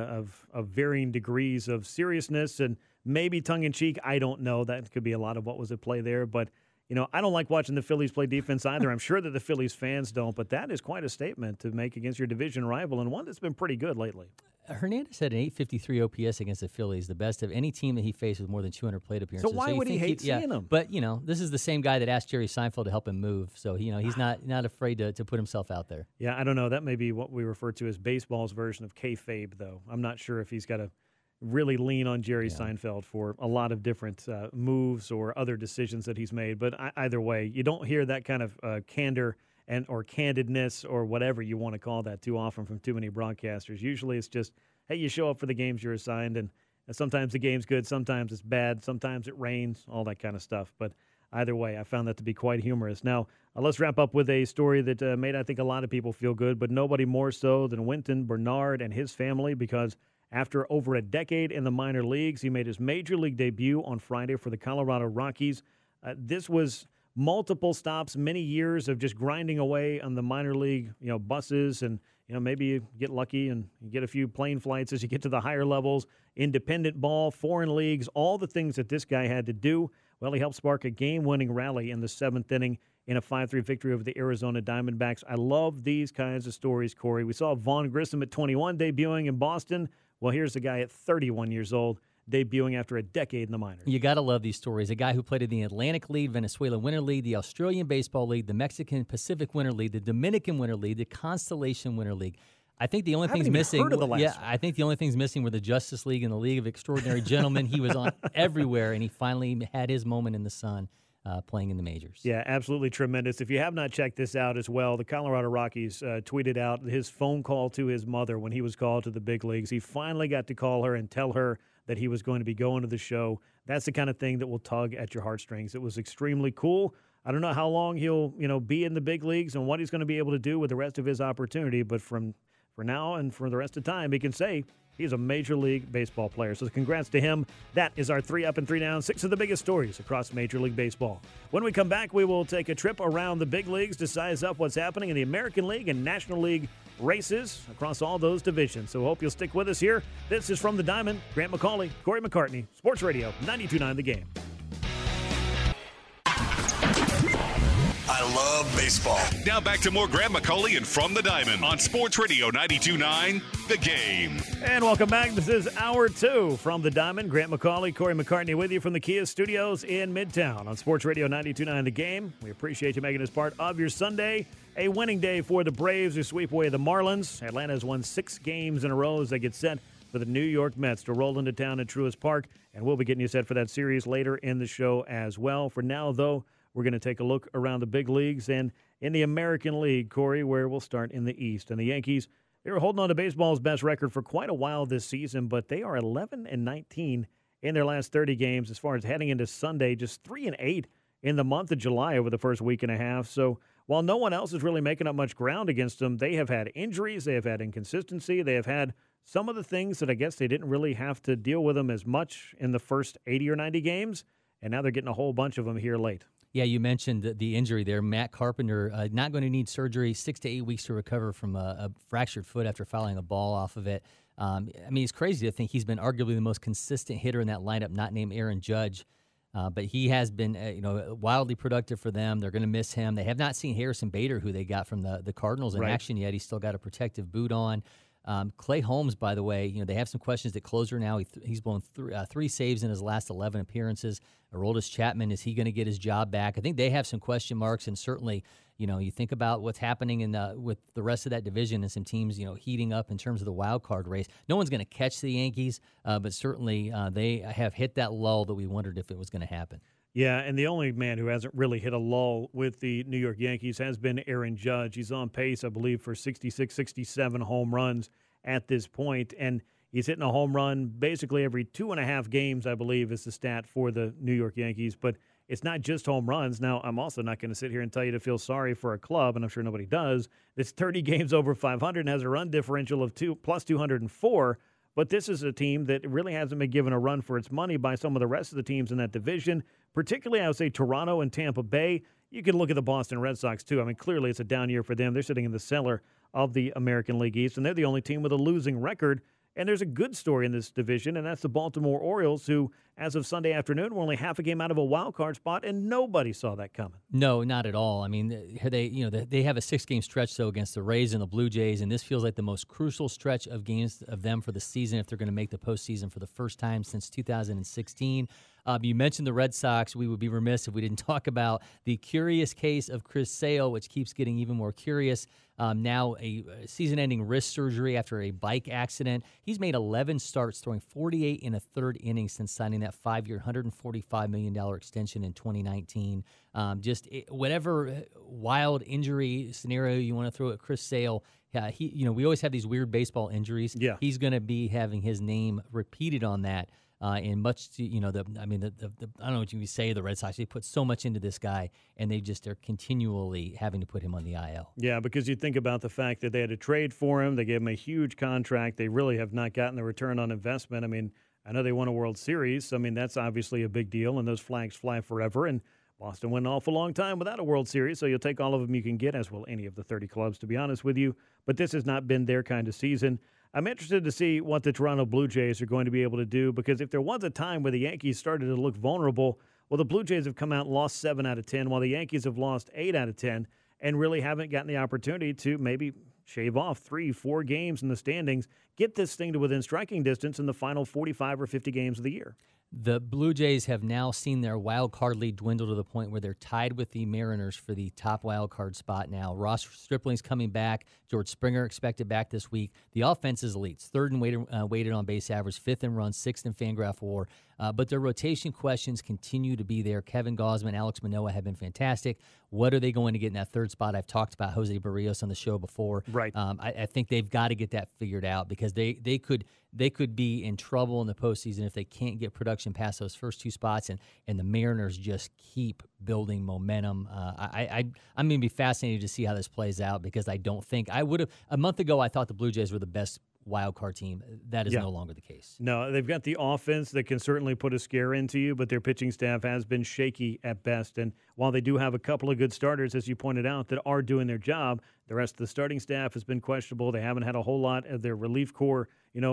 varying degrees of seriousness and maybe tongue-in-cheek. I don't know. That could be a lot of what was at play there. But, I don't like watching the Phillies play defense either. I'm sure that the Phillies fans don't. But that is quite a statement to make against your division rival and one that's been pretty good lately. Hernandez had an 853 OPS against the Phillies, the best of any team that he faced with more than 200 plate appearances. So why would he hate seeing him? But, this is the same guy that asked Jerry Seinfeld to help him move. So, he's not afraid to put himself out there. Yeah, I don't know. That may be what we refer to as baseball's version of kayfabe, though. I'm not sure if he's got to really lean on Jerry Seinfeld for a lot of different moves or other decisions that he's made. But either way, you don't hear that kind of candor or candidness or whatever you want to call that too often from too many broadcasters. Usually it's just, hey, you show up for the games you're assigned, and sometimes the game's good, sometimes it's bad, sometimes it rains, all that kind of stuff. But either way, I found that to be quite humorous. Now, let's wrap up with a story that made, I think, a lot of people feel good, but nobody more so than Wynton Bernard and his family, because after over a decade in the minor leagues, he made his major league debut on Friday for the Colorado Rockies. This was multiple stops, many years of just grinding away on the minor league, buses, and maybe you get lucky and you get a few plane flights as you get to the higher levels, independent ball, foreign leagues, all the things that this guy had to do. Well, he helped spark a game-winning rally in the seventh inning in a 5-3 victory over the Arizona Diamondbacks. I love these kinds of stories, Corey. We saw Vaughn Grissom at 21 debuting in Boston. Well, here's a guy at 31 years old debuting after a decade in the minors. You got to love these stories. A guy who played in the Atlantic League, Venezuela Winter League, the Australian Baseball League, the Mexican Pacific Winter League, the Dominican Winter League, the Constellation Winter League. I think the only things missing. I think the only things missing were the Justice League and the League of Extraordinary Gentlemen. He was on everywhere, and he finally had his moment in the sun. Playing in the majors. Yeah, absolutely tremendous. If you have not checked this out as well, the Colorado Rockies tweeted out his phone call to his mother when he was called to the big leagues. He finally got to call her and tell her that he was going to be going to the show. That's the kind of thing that will tug at your heartstrings. It was extremely cool. I don't know how long he'll be in the big leagues and what he's going to be able to do with the rest of his opportunity, but for now and for the rest of the time, he can say he's a Major League Baseball player. So congrats to him. That is our 3 Up and 3 Down, 6 of the biggest stories across Major League Baseball. When we come back, we will take a trip around the big leagues to size up what's happening in the American League and National League races across all those divisions. So hope you'll stick with us here. This is From the Diamond. Grant McCauley, Corey McCartney, Sports Radio 92.9 The Game. I love baseball. Now back to more Grant McCauley and From the Diamond on Sports Radio 92.9 The Game. And welcome back. This is Hour 2 From the Diamond. Grant McCauley, Corey McCartney with you from the Kia Studios in Midtown on Sports Radio 92.9 The Game. We appreciate you making this part of your Sunday. A winning day for the Braves who sweep away the Marlins. Atlanta has won 6 games in a row as they get set for the New York Mets to roll into town at Truist Park. And we'll be getting you set for that series later in the show as well. For now, though, we're going to take a look around the big leagues and in the American League, Corey, where we'll start in the East. And the Yankees, they were holding on to baseball's best record for quite a while this season, but they are 11-19 in their last 30 games as far as heading into Sunday, just 3-8 in the month of July over the first week and a half. So while no one else is really making up much ground against them, they have had injuries, they have had inconsistency, they have had some of the things that I guess they didn't really have to deal with them as much in the first 80 or 90 games, and now they're getting a whole bunch of them here late. Yeah, you mentioned the injury there. Matt Carpenter not going to need surgery, 6 to 8 weeks to recover from a fractured foot after fouling a ball off of it. I mean, it's crazy to think he's been arguably the most consistent hitter in that lineup, not named Aaron Judge. But he has been, wildly productive for them. They're going to miss him. They have not seen Harrison Bader, who they got from the Cardinals, in action yet. He's still got a protective boot on. Clay Holmes, by the way, they have some questions at closer now. He's blown 3 saves in his last 11 appearances. Aroldis Chapman, is he going to get his job back? I think they have some question marks, and certainly, you think about what's happening with the rest of that division and some teams, heating up in terms of the wild card race. No one's going to catch the Yankees, but certainly they have hit that lull that we wondered if it was going to happen. Yeah, and the only man who hasn't really hit a lull with the New York Yankees has been Aaron Judge. He's on pace, I believe, for 66, 67 home runs at this point. And He's hitting a home run basically every 2.5 games, I believe, is the stat for the New York Yankees. But it's not just home runs. Now, I'm also not going to sit here and tell you to feel sorry for a club, and I'm sure nobody does, that's 30 games over 500 and has a run differential of plus 204. But this is a team that really hasn't been given a run for its money by some of the rest of the teams in that division, particularly, I would say, Toronto and Tampa Bay. You can look at the Boston Red Sox, too. I mean, clearly it's a down year for them. They're sitting in the cellar of the American League East, and they're the only team with a losing record. And there's a good story in this division, and that's the Baltimore Orioles, who, as of Sunday afternoon, were only half a game out of a wild card spot, and nobody saw that coming. No, not at all. I mean, they have a 6-game stretch, though, against the Rays and the Blue Jays, and this feels like the most crucial stretch of games of them for the season if they're going to make the postseason for the first time since 2016. You mentioned the Red Sox. We would be remiss if we didn't talk about the curious case of Chris Sale, which keeps getting even more curious. Now a season-ending wrist surgery after a bike accident. He's made 11 starts, throwing 48 in a third inning since signing that 5-year, $145 million extension in 2019. Whatever wild injury scenario you want to throw at Chris Sale, we always have these weird baseball injuries. Yeah. He's going to be having his name repeated on that. And much to, I don't know what you would say, the Red Sox, they put so much into this guy, and they just are continually having to put him on the IL. Yeah, because you think about the fact that they had to trade for him. They gave him a huge contract. They really have not gotten the return on investment. I mean, I know they won a World Series. I mean, that's obviously a big deal, and those flags fly forever. And Boston went an awful long time without a World Series, so you'll take all of them you can get, as will any of the 30 clubs, to be honest with you. But this has not been their kind of season. I'm interested to see what the Toronto Blue Jays are going to be able to do, because if there was a time where the Yankees started to look vulnerable, well, the Blue Jays have come out and lost 7 out of 10, while the Yankees have lost 8 out of 10 and really haven't gotten the opportunity to maybe shave off 3-4 games in the standings, get this thing to within striking distance in the final 45 or 50 games of the year. The Blue Jays have now seen their wild card lead dwindle to the point where they're tied with the Mariners for the top wild card spot now. Ross Stripling's coming back. George Springer expected back this week. The offense is elite. 3rd in weighted on base average, 5th in runs, 6th in Fangraph WAR. But their rotation questions continue to be there. Kevin Gausman, Alex Manoah have been fantastic. What are they going to get in that 3rd spot? I've talked about Jose Barrios on the show before. Right. I think they've got to get that figured out, because they could be in trouble in the postseason if they can't get production past those first 2 spots, and the Mariners just keep building momentum. I'm going to be fascinated to see how this plays out, because I don't think I would have – a month ago I thought the Blue Jays were the best wild card team. That is no longer the case. No, they've got the offense that can certainly put a scare into you, but their pitching staff has been shaky at best. And while they do have a couple of good starters, as you pointed out, that are doing their job, the rest of the starting staff has been questionable. They haven't had a whole lot of their relief corps,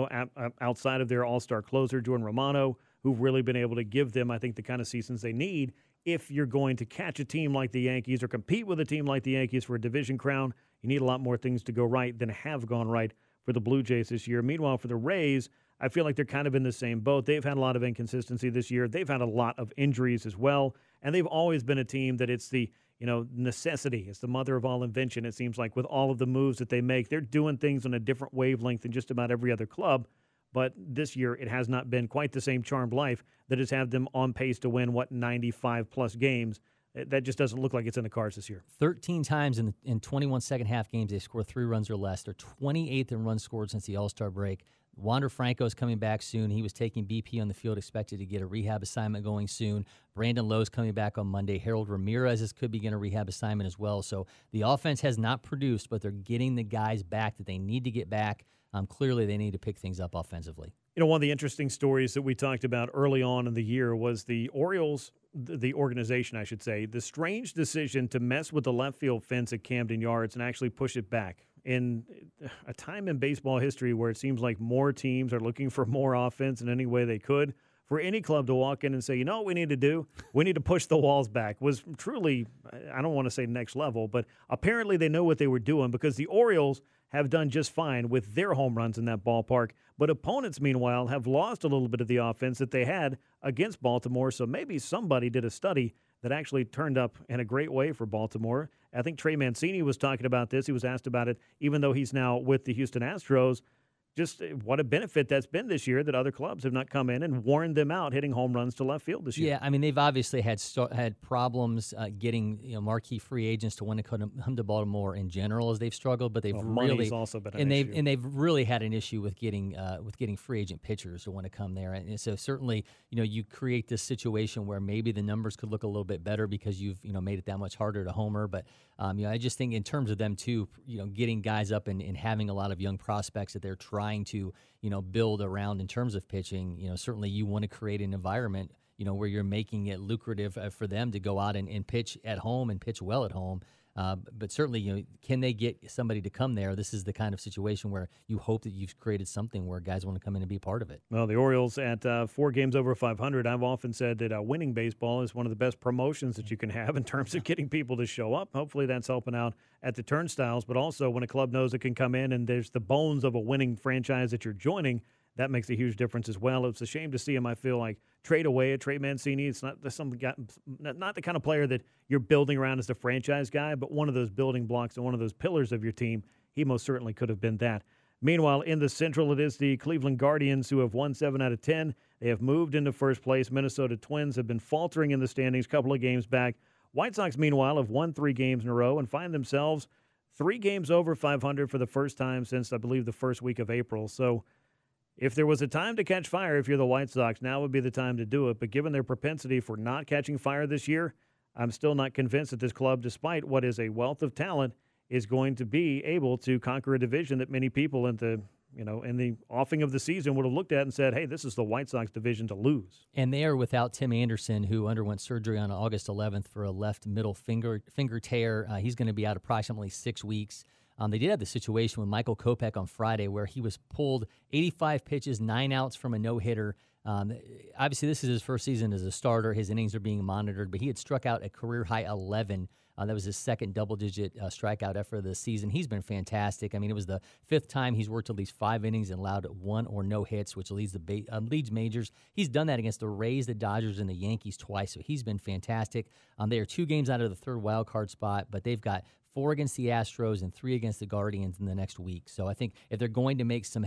outside of their all-star closer, Jordan Romano, who've really been able to give them, I think, the kind of seasons they need. If you're going to catch a team like the Yankees or compete with a team like the Yankees for a division crown, you need a lot more things to go right than have gone right for the Blue Jays this year. Meanwhile, for the Rays, I feel like they're kind of in the same boat. They've had a lot of inconsistency this year. They've had a lot of injuries as well, and they've always been a team that it's the necessity. It's the mother of all invention, it seems like, with all of the moves that they make. They're doing things on a different wavelength than just about every other club, but this year it has not been quite the same charmed life that has had them on pace to win, 95-plus games. That just doesn't look like it's in the cards this year. 13 times in 21 second-half games they score 3 runs or less. They're 28th in runs scored since the All-Star break. Wander Franco's coming back soon. He was taking BP on the field, expected to get a rehab assignment going soon. Brandon Lowe's coming back on Monday. Harold Ramirez could begin a rehab assignment as well. So the offense has not produced, but they're getting the guys back that they need to get back. Clearly, they need to pick things up offensively. One of the interesting stories that we talked about early on in the year was the Orioles, the organization, I should say, the strange decision to mess with the left field fence at Camden Yards and actually push it back. In a time in baseball history where it seems like more teams are looking for more offense in any way they could, for any club to walk in and say, what we need to do? We need to push the walls back, was truly, I don't want to say next level, but apparently they know what they were doing, because the Orioles have done just fine with their home runs in that ballpark. But opponents, meanwhile, have lost a little bit of the offense that they had against Baltimore. So maybe somebody did a study that actually turned up in a great way for Baltimore. I think Trey Mancini was talking about this. He was asked about it, even though he's now with the Houston Astros. just what a benefit that's been this year that other clubs have not come in and worn them out hitting home runs to left field this year. Yeah, I mean, they've obviously had problems getting marquee free agents to want to come to Baltimore in general as they've struggled, but they've money's also been an issue. And they've really had an issue with getting free agent pitchers to want to come there. And so certainly, you create this situation where maybe the numbers could look a little bit better because you've made it that much harder to homer. But I just think in terms of them too, getting guys up and having a lot of young prospects that they're trying to build around in terms of pitching, certainly you want to create an environment where you're making it lucrative for them to go out and pitch at home and pitch well at home. But certainly, can they get somebody to come there? This is the kind of situation where you hope that you've created something where guys want to come in and be part of it. Well, the Orioles at 4 games over 500, I've often said that winning baseball is one of the best promotions that you can have in terms of getting people to show up. Hopefully that's helping out at the turnstiles, but also when a club knows it can come in and there's the bones of a winning franchise that you're joining, that makes a huge difference as well. It's a shame to see him, I feel like, trade away a Trey Mancini. It's not the kind of player that you're building around as the franchise guy, but one of those building blocks and one of those pillars of your team. He most certainly could have been that. Meanwhile, in the Central, it is the Cleveland Guardians who have won 7 out of 10. They have moved into first place. Minnesota Twins have been faltering in the standings, a couple of games back. White Sox, meanwhile, have won 3 games in a row and find themselves 3 games over 500 for the first time since, I believe, the first week of April. So if there was a time to catch fire, if you're the White Sox, now would be the time to do it. But given their propensity for not catching fire this year, I'm still not convinced that this club, despite what is a wealth of talent, is going to be able to conquer a division that many people in the offing of the season would have looked at and said, hey, this is the White Sox division to lose. And they are without Tim Anderson, who underwent surgery on August 11th for a left middle finger tear. He's going to be out approximately 6 weeks. They did have the situation with Michael Kopech on Friday where he was pulled 85 pitches, 9 outs from a no-hitter. Obviously, this is his first season as a starter. His innings are being monitored, but he had struck out a career-high 11. That was his second double-digit strikeout effort of the season. He's been fantastic. I mean, it was the 5th time he's worked at least 5 innings and allowed 1 or no hits, which leads majors. He's done that against the Rays, the Dodgers, and the Yankees twice, so he's been fantastic. They are 2 games out of the third wild card spot, but they've got 4 against the Astros and 3 against the Guardians in the next week. So I think if they're going to make some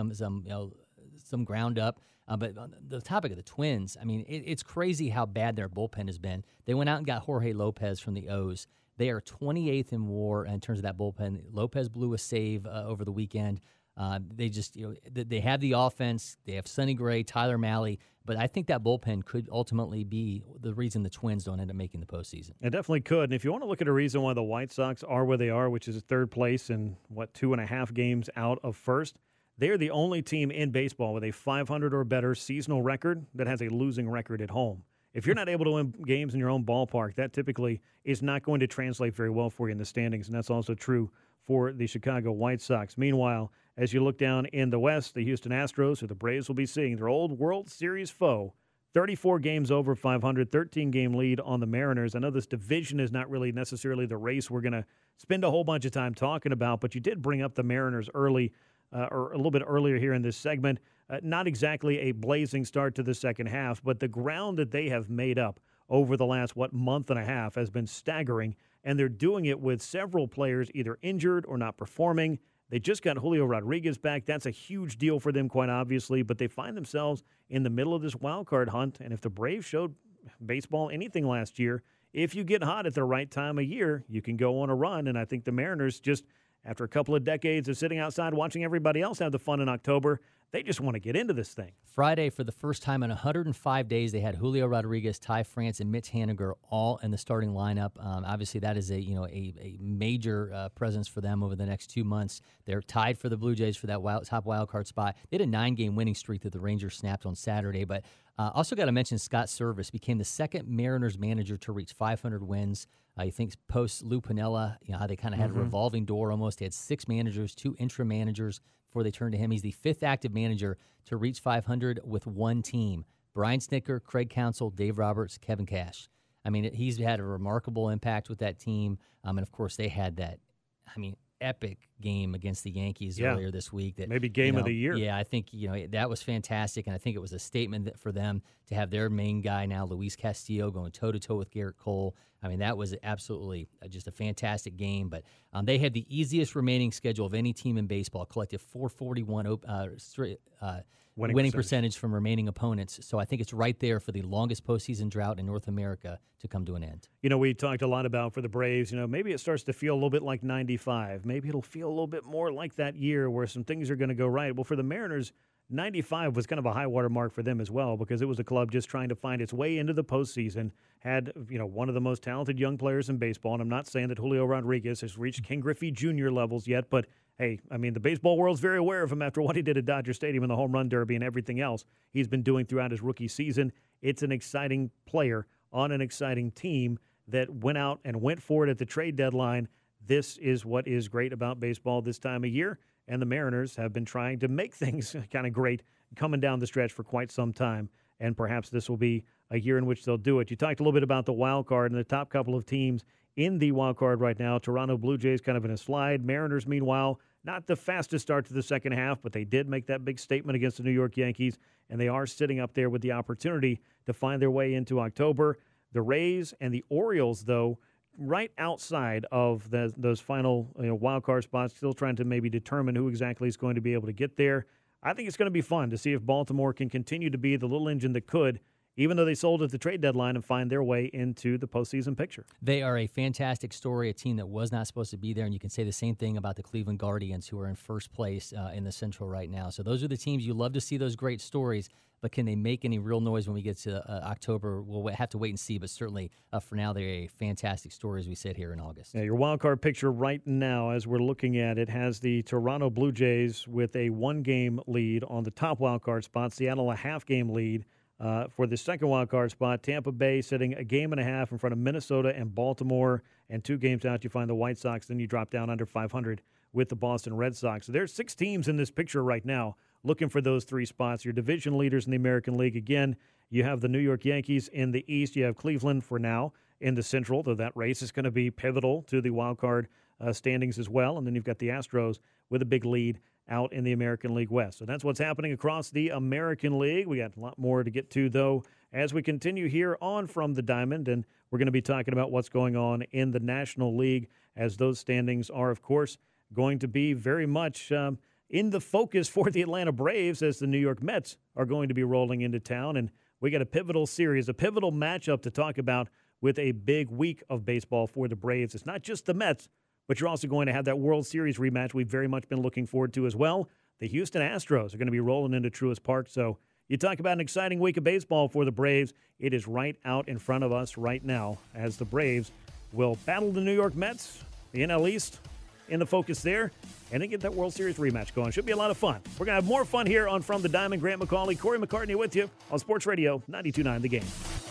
ground up, but on the topic of the Twins, I mean, it's crazy how bad their bullpen has been. They went out and got Jorge Lopez from the O's. They are 28th in WAR in terms of that bullpen. Lopez blew a save over the weekend. They just, they have the offense. They have Sonny Gray, Tyler Mahle, but I think that bullpen could ultimately be the reason the Twins don't end up making the postseason. It definitely could. And if you want to look at a reason why the White Sox are where they are, which is 3rd place and 2.5 games out of first, they are the only team in baseball with a 500 or better seasonal record that has a losing record at home. If you're not able to win games in your own ballpark, that typically is not going to translate very well for you in the standings, and that's also true for the Chicago White Sox. Meanwhile, as you look down in the West, the Houston Astros, who the Braves will be seeing, their old World Series foe, 34 games over 500, 13-game lead on the Mariners. I know this division is not really necessarily the race we're going to spend a whole bunch of time talking about, but you did bring up the Mariners early, or a little bit earlier here in this segment. Not exactly a blazing start to the second half, but the ground that they have made up over the last, month and a half has been staggering, and they're doing it with several players either injured or not performing. They just got Julio Rodriguez back. That's a huge deal for them, quite obviously, but they find themselves in the middle of this wild card hunt, and if the Braves showed baseball anything last year, if you get hot at the right time of year, you can go on a run, and I think the Mariners just, after a couple of decades of sitting outside watching everybody else have the fun in October, they just want to get into this thing. Friday, for the first time in 105 days, they had Julio Rodriguez, Ty France, and Mitch Haniger all in the starting lineup. Obviously, that is a major presence for them over the next 2 months. They're tied for the Blue Jays for that top wild card spot. They had a 9-game winning streak that the Rangers snapped on Saturday. But also got to mention Scott Servais became the second Mariners manager to reach 500 wins. I think post Lou Piniella, how they kind of had a revolving door almost. They had 6 managers, 2 interim managers before they turned to him. He's the 5th active manager to reach 500 with one team. Brian Snitker, Craig Counsell, Dave Roberts, Kevin Cash. I mean, he's had a remarkable impact with that team. And, of course, they had that, epic game against the Yankees earlier this week. That maybe game of the year. Yeah, I think that was fantastic, and I think it was a statement for them to have their main guy now, Luis Castillo, going toe-to-toe with Garrett Cole. I mean, that was absolutely just a fantastic game. But they had the easiest remaining schedule of any team in baseball, collective 441 winning percentage from remaining opponents. So I think it's right there for the longest postseason drought in North America to come to an end. We talked a lot about for the Braves, maybe it starts to feel a little bit like 95. Maybe it'll feel a little bit more like that year where some things are going to go right. Well, for the Mariners, 95 was kind of a high water mark for them as well, because it was a club just trying to find its way into the postseason, had one of the most talented young players in baseball, and I'm not saying that Julio Rodriguez has reached Ken Griffey Jr. levels yet, but hey, I mean, the baseball world's very aware of him after what he did at Dodger Stadium in the home run derby and everything else he's been doing throughout his rookie season. It's an exciting player on an exciting team that went out and went for it at the trade deadline. This is what is great about baseball this time of year. And the Mariners have been trying to make things kind of great coming down the stretch for quite some time, and perhaps this will be a year in which they'll do it. You talked a little bit about the wild card and the top couple of teams in the wild card right now. Toronto Blue Jays kind of in a slide. Mariners, meanwhile, not the fastest start to the second half, but they did make that big statement against the New York Yankees, and they are sitting up there with the opportunity to find their way into October. The Rays and the Orioles, though, right outside of those final wild card spots, still trying to maybe determine who exactly is going to be able to get there. I think it's going to be fun to see if Baltimore can continue to be the little engine that could, even though they sold at the trade deadline, and find their way into the postseason picture. They are a fantastic story, a team that was not supposed to be there, and you can say the same thing about the Cleveland Guardians, who are in first place in the Central right now. So those are the teams you love to see, those great stories, but can they make any real noise when we get to October? We'll have to wait and see, but certainly for now, they're a fantastic story as we sit here in August. Yeah, your wild card picture right now, as we're looking at it, has the Toronto Blue Jays with a one-game lead on the top wild card spot, Seattle a half-game lead. For the second wild card spot, Tampa Bay sitting a game and a half in front of Minnesota and Baltimore, and 2 games out you find the White Sox. Then you drop down under 500 with the Boston Red Sox. So there's 6 teams in this picture right now looking for those 3 spots. Your division leaders in the American League, again, you have the New York Yankees in the East. You have Cleveland for now in the Central, though that race is going to be pivotal to the wild card standings as well. And then you've got the Astros with a big lead out in the American League West. So that's what's happening across the American League. We got a lot more to get to, though, as we continue here on From the Diamond, and we're going to be talking about what's going on in the National League, as those standings are, of course, going to be very much in the focus for the Atlanta Braves, as the New York Mets are going to be rolling into town. And we got a pivotal series, a pivotal matchup to talk about with a big week of baseball for the Braves. It's not just the Mets, but you're also going to have that World Series rematch we've very much been looking forward to as well. The Houston Astros are going to be rolling into Truist Park. So you talk about an exciting week of baseball for the Braves. It is right out in front of us right now, as the Braves will battle the New York Mets, the NL East in the focus there, and then get that World Series rematch going. Should be a lot of fun. We're going to have more fun here on From the Diamond. Grant McCauley, Corey McCartney with you on Sports Radio 92.9 The Game.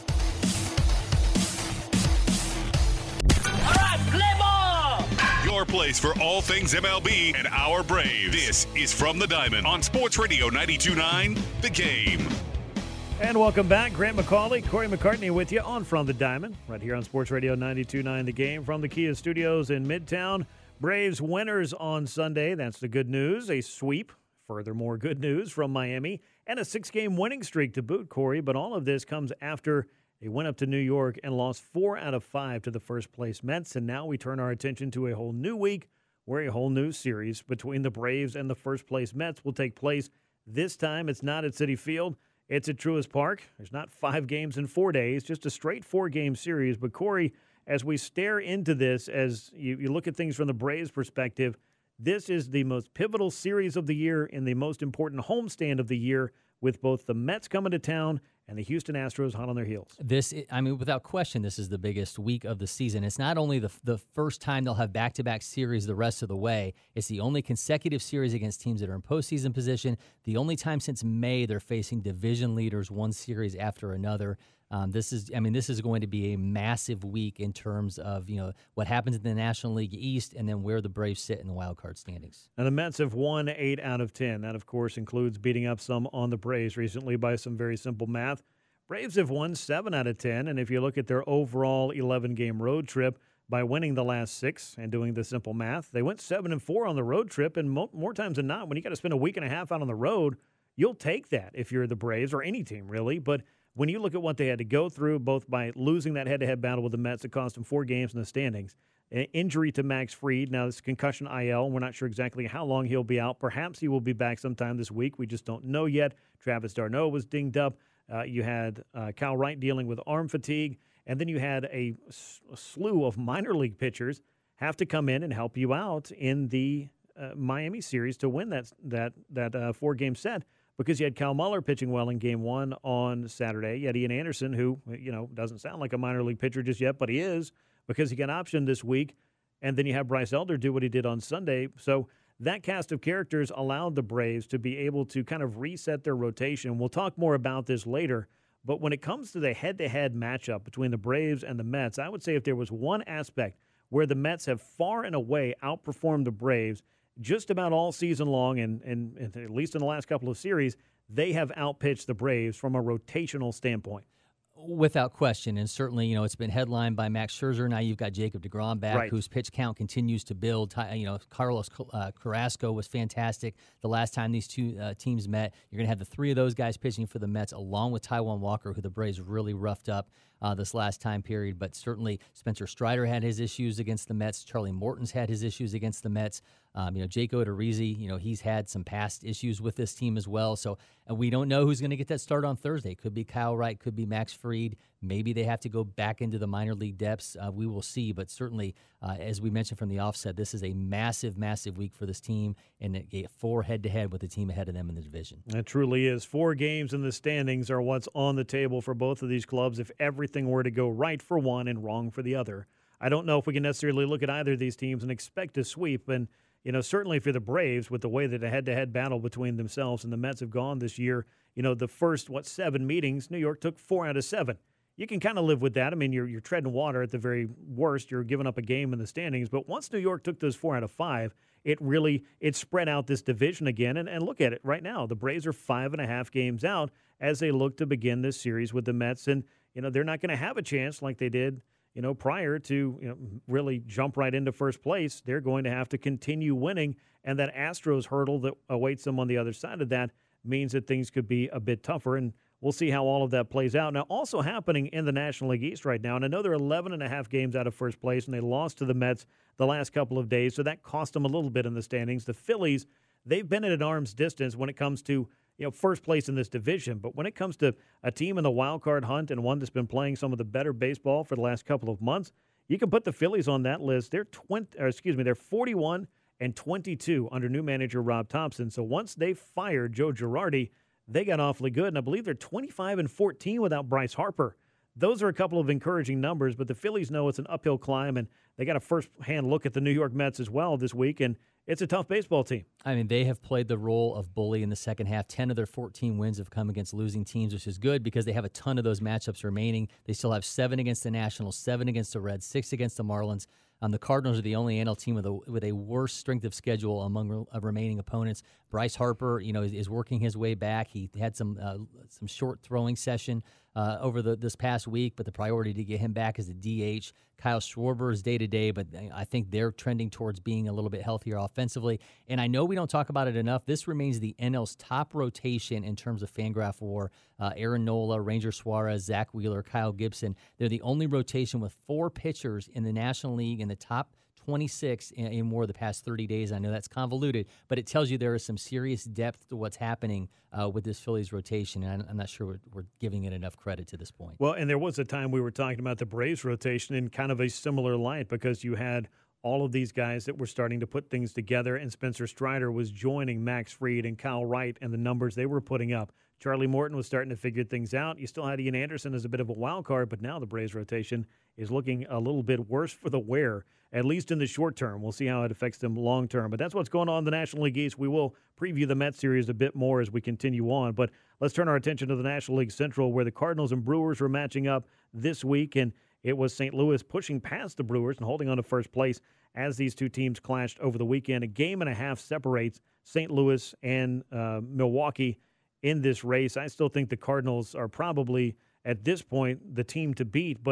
Your place for all things MLB and our Braves. This is From the Diamond on Sports Radio 92.9 The Game. And welcome back. Grant McCauley, Corey McCartney with you on From the Diamond, right here on Sports Radio 92.9 The Game from the Kia Studios in Midtown. Braves winners on Sunday. That's the good news. A sweep. Furthermore, good news from Miami. And a 6-game winning streak to boot, Corey. But all of this comes after they went up to New York and lost 4 out of 5 to the first-place Mets. And now we turn our attention to a whole new week where a whole new series between the Braves and the first-place Mets will take place. This time it's not at Citi Field. It's at Truist Park. There's not 5 games in 4 days, just a straight 4-game series. But, Corey, as we stare into this, as you look at things from the Braves' perspective, this is the most pivotal series of the year and the most important homestand of the year, with both the Mets coming to town and the Houston Astros hot on their heels. Without question, this is the biggest week of the season. It's not only the first time they'll have back-to-back series the rest of the way, it's the only consecutive series against teams that are in postseason position, the only time since May they're facing division leaders one series after another. This is going to be a massive week in terms of what happens in the National League East and then where the Braves sit in the wild card standings. And the Mets have won 8 out of 10. That, of course, includes beating up some on the Braves recently by some very simple math. Braves have won 7 out of 10, and if you look at their overall 11-game road trip, by winning the last 6 and doing the simple math. They went 7-4 on the road trip, and more times than not, when you got to spend a week and a half out on the road, you'll take that if you're the Braves or any team, really. But when you look at what they had to go through, both by losing that head-to-head battle with the Mets that cost them 4 games in the standings, injury to Max Fried, now this concussion IL, we're not sure exactly how long he'll be out. Perhaps he will be back sometime this week. We just don't know yet. Travis d'Arnaud was dinged up. You had Kyle Wright dealing with arm fatigue. And then you had a slew of minor league pitchers have to come in and help you out in the Miami series to win that 4-game set, because you had Kyle Muller pitching well in Game 1 on Saturday. You had Ian Anderson, who doesn't sound like a minor league pitcher just yet, but he is, because he got optioned this week. And then you have Bryce Elder do what he did on Sunday. So that cast of characters allowed the Braves to be able to kind of reset their rotation. We'll talk more about this later. But when it comes to the head-to-head matchup between the Braves and the Mets, I would say if there was one aspect where the Mets have far and away outperformed the Braves just about all season long, and at least in the last couple of series, they have outpitched the Braves from a rotational standpoint. Without question, and certainly, it's been headlined by Max Scherzer. Now you've got Jacob deGrom back, right, whose pitch count continues to build. Carlos Carrasco was fantastic the last time these two teams met. You're going to have the 3 of those guys pitching for the Mets, along with Taijuan Walker, who the Braves really roughed up this last time period. But certainly, Spencer Strider had his issues against the Mets. Charlie Morton's had his issues against the Mets. Jake Odorizzi, he's had some past issues with this team as well. So we don't know who's going to get that start on Thursday. Could be Kyle Wright, could be Max Fried. Maybe they have to go back into the minor league depths. We will see. But certainly, as we mentioned from the offset, this is a massive, massive week for this team, and they get 4 head-to-head with the team ahead of them in the division. It truly is. 4 games in the standings are what's on the table for both of these clubs if everything were to go right for one and wrong for the other. I don't know if we can necessarily look at either of these teams and expect a sweep. And certainly for the Braves, with the way that the head-to-head battle between themselves and the Mets have gone this year, the first, 7 meetings, New York took 4 out of 7. You can kind of live with that. I mean, you're treading water at the very worst. You're giving up a game in the standings. But once New York took those 4 out of 5, it spread out this division again. And look at it right now. The Braves are 5.5 games out as they look to begin this series with the Mets. And, they're not going to have a chance like they did prior to, really jump right into first place. They're going to have to continue winning, and that Astros hurdle that awaits them on the other side of that means that things could be a bit tougher, and we'll see how all of that plays out. Now, also happening in the National League East right now, and I know they're 11.5 games out of first place, and they lost to the Mets the last couple of days, so that cost them a little bit in the standings. The Phillies, they've been at an arm's distance when it comes to first place in this division. But when it comes to a team in the wild card hunt and one that's been playing some of the better baseball for the last couple of months, you can put the Phillies on that list. They're 41-22 under new manager Rob Thompson. So once they fired Joe Girardi, they got awfully good. And I believe they're 25-14 without Bryce Harper. Those are a couple of encouraging numbers, but the Phillies know it's an uphill climb, and they got a first-hand look at the New York Mets as well this week, and it's a tough baseball team. I mean, they have played the role of bully in the second half. 10 of their 14 wins have come against losing teams, which is good because they have a ton of those matchups remaining. They still have 7 against the Nationals, 7 against the Reds, 6 against the Marlins. The Cardinals are the only NL team with a worse strength of schedule among remaining opponents. Bryce Harper, is working his way back. He had some short throwing session over this past week, but the priority to get him back is the DH. Kyle Schwarber is day-to-day, but I think they're trending towards being a little bit healthier offensively. And I know we don't talk about it enough. This remains the NL's top rotation in terms of Fangraph WAR. Aaron Nola, Ranger Suarez, Zach Wheeler, Kyle Gibson. They're the only rotation with 4 pitchers in the National League in the top 26 in more the past 30 days. I know that's convoluted, but it tells you there is some serious depth to what's happening with this Phillies rotation, and I'm not sure we're giving it enough credit to this point. Well, and there was a time we were talking about the Braves rotation in kind of a similar light because you had all of these guys that were starting to put things together, and Spencer Strider was joining Max Fried and Kyle Wright and the numbers they were putting up. Charlie Morton was starting to figure things out. You still had Ian Anderson as a bit of a wild card, but now the Braves rotation is looking a little bit worse for the wear, at least in the short term. We'll see how it affects them long term. But that's what's going on in the National League East. We will preview the Mets series a bit more as we continue on. But let's turn our attention to the National League Central, where the Cardinals and Brewers were matching up this week. And it was St. Louis pushing past the Brewers and holding on to first place as these two teams clashed over the weekend. A game and a half separates St. Louis and Milwaukee in this race. I still think the Cardinals are probably, at this point, the team to beat, but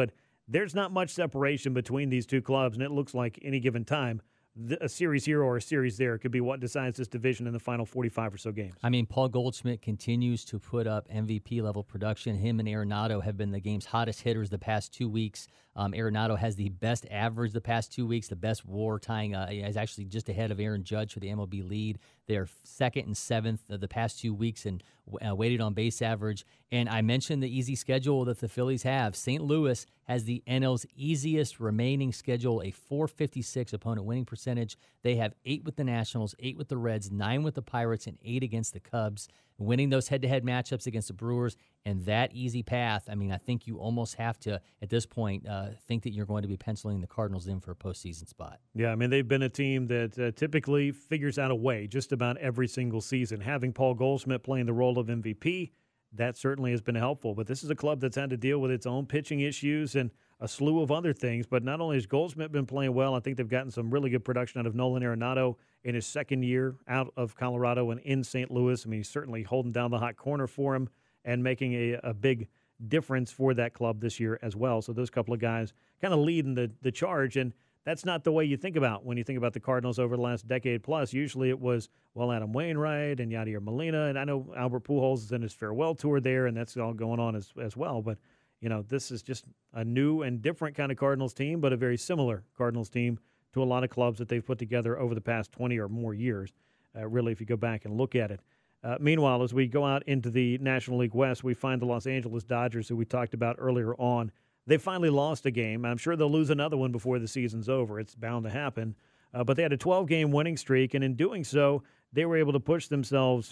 there's not much separation between these two clubs, and it looks like any given time, a series here or a series there could be what decides this division in the final 45 or so games. I mean, Paul Goldschmidt continues to put up MVP-level production. Him and Arenado have been the game's hottest hitters the past 2 weeks. Arenado has the best average the past 2 weeks, the best WAR, tying is actually just ahead of Aaron Judge for the MLB lead. They're second and seventh the past 2 weeks in weighted on base average. And I mentioned the easy schedule that the Phillies have. St. Louis has the NL's easiest remaining schedule, a .456 opponent winning percentage. They have 8 with the Nationals, 8 with the Reds, 9 with the Pirates, and 8 against the Cubs. Winning those head-to-head matchups against the Brewers and that easy path, I mean, I think you almost have to, at this point, think that you're going to be penciling the Cardinals in for a postseason spot. Yeah, I mean, they've been a team that typically figures out a way just about every single season. Having Paul Goldschmidt playing the role of MVP, that certainly has been helpful. But this is a club that's had to deal with its own pitching issues and a slew of other things. But not only has Goldschmidt been playing well, I think they've gotten some really good production out of Nolan Arenado in his second year out of Colorado and in St. Louis. I mean, he's certainly holding down the hot corner for him and making a big difference for that club this year as well. So those couple of guys kind of leading the charge. And that's not the way you think about when you think about the Cardinals over the last decade plus. Usually it was, well, Adam Wainwright and Yadier Molina. And I know Albert Pujols is in his farewell tour there, and that's all going on as well. But, you know, this is just a new and different kind of Cardinals team, but a very similar Cardinals team to a lot of clubs that they've put together over the past 20 or more years, really, if you go back and look at it. Meanwhile, as we go out into the National League West, we find the Los Angeles Dodgers, who we talked about earlier on. They finally lost a game. I'm sure they'll lose another one before the season's over. It's bound to happen. But they had a 12-game winning streak, and in doing so, they were able to push themselves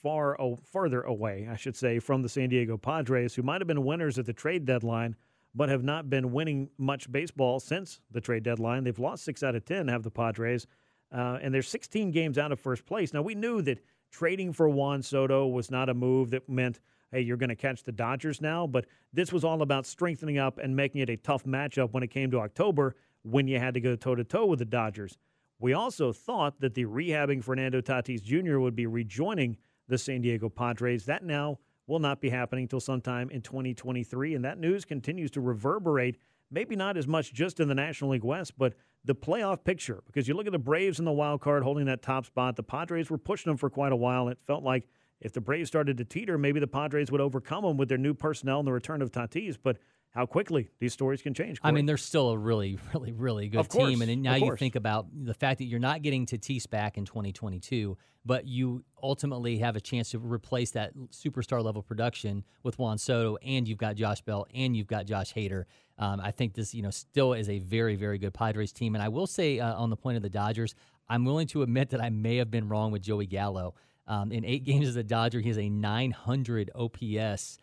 further away, I should say, from the San Diego Padres, who might have been winners at the trade deadline, but have not been winning much baseball since the trade deadline. They've lost 6 out of 10, have the Padres, and they're 16 games out of first place. Now, we knew that trading for Juan Soto was not a move that meant, hey, you're going to catch the Dodgers now, but this was all about strengthening up and making it a tough matchup when it came to October when you had to go toe-to-toe with the Dodgers. We also thought that the rehabbing Fernando Tatis Jr. would be rejoining the San Diego Padres. That now will not be happening until sometime in 2023, and that news continues to reverberate, maybe not as much just in the National League West, but the playoff picture. Because you look at the Braves in the wild card holding that top spot. The Padres were pushing them for quite a while, and it felt like if the Braves started to teeter, maybe the Padres would overcome them with their new personnel and the return of Tatis. But how quickly these stories can change, Corey. I mean, they're still a really, really, really good team. And now you think about the fact that you're not getting Tatis back in 2022, but you ultimately have a chance to replace that superstar-level production with Juan Soto, and you've got Josh Bell, and you've got Josh Hader. I think this, still is a very, very good Padres team. And I will say on the point of the Dodgers, I'm willing to admit that I may have been wrong with Joey Gallo. In 8 games as a Dodger, he has a 900 OPS.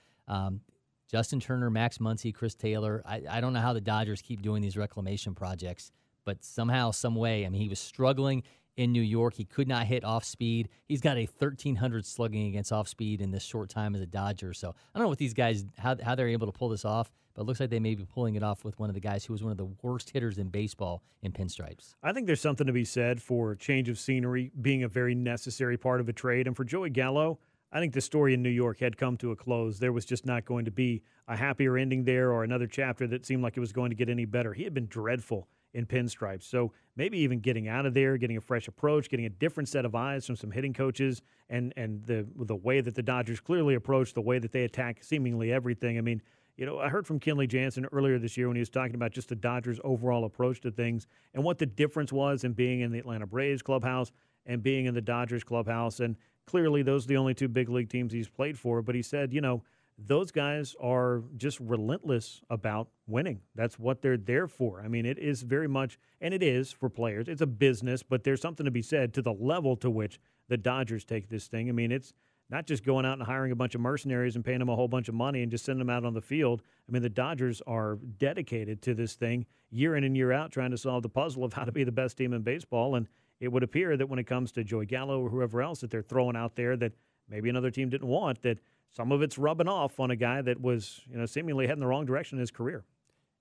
Justin Turner, Max Muncy, Chris Taylor. I don't know how the Dodgers keep doing these reclamation projects, but somehow, some way, I mean, he was struggling in New York. He could not hit off speed. He's got a 1,300 slugging against off speed in this short time as a Dodger. So I don't know what these guys, how they're able to pull this off, but it looks like they may be pulling it off with one of the guys who was one of the worst hitters in baseball in pinstripes. I think there's something to be said for change of scenery being a very necessary part of a trade. And for Joey Gallo, I think the story in New York had come to a close. There was just not going to be a happier ending there or another chapter that seemed like it was going to get any better. He had been dreadful in pinstripes. So maybe even getting out of there, getting a fresh approach, getting a different set of eyes from some hitting coaches, and the way that the Dodgers clearly approach, the way that they attack seemingly everything. I mean, I heard from Kenley Jansen earlier this year when he was talking about just the Dodgers' overall approach to things and what the difference was in being in the Atlanta Braves clubhouse and being in the Dodgers clubhouse. And clearly, those are the only 2 big league teams he's played for. But he said, those guys are just relentless about winning. That's what they're there for. I mean, it is very much, and it is for players, it's a business, but there's something to be said to the level to which the Dodgers take this thing. I mean, it's not just going out and hiring a bunch of mercenaries and paying them a whole bunch of money and just sending them out on the field. I mean, the Dodgers are dedicated to this thing year in and year out, trying to solve the puzzle of how to be the best team in baseball. And it would appear that when it comes to Joey Gallo or whoever else that they're throwing out there that maybe another team didn't want, that some of it's rubbing off on a guy that was, seemingly heading the wrong direction in his career.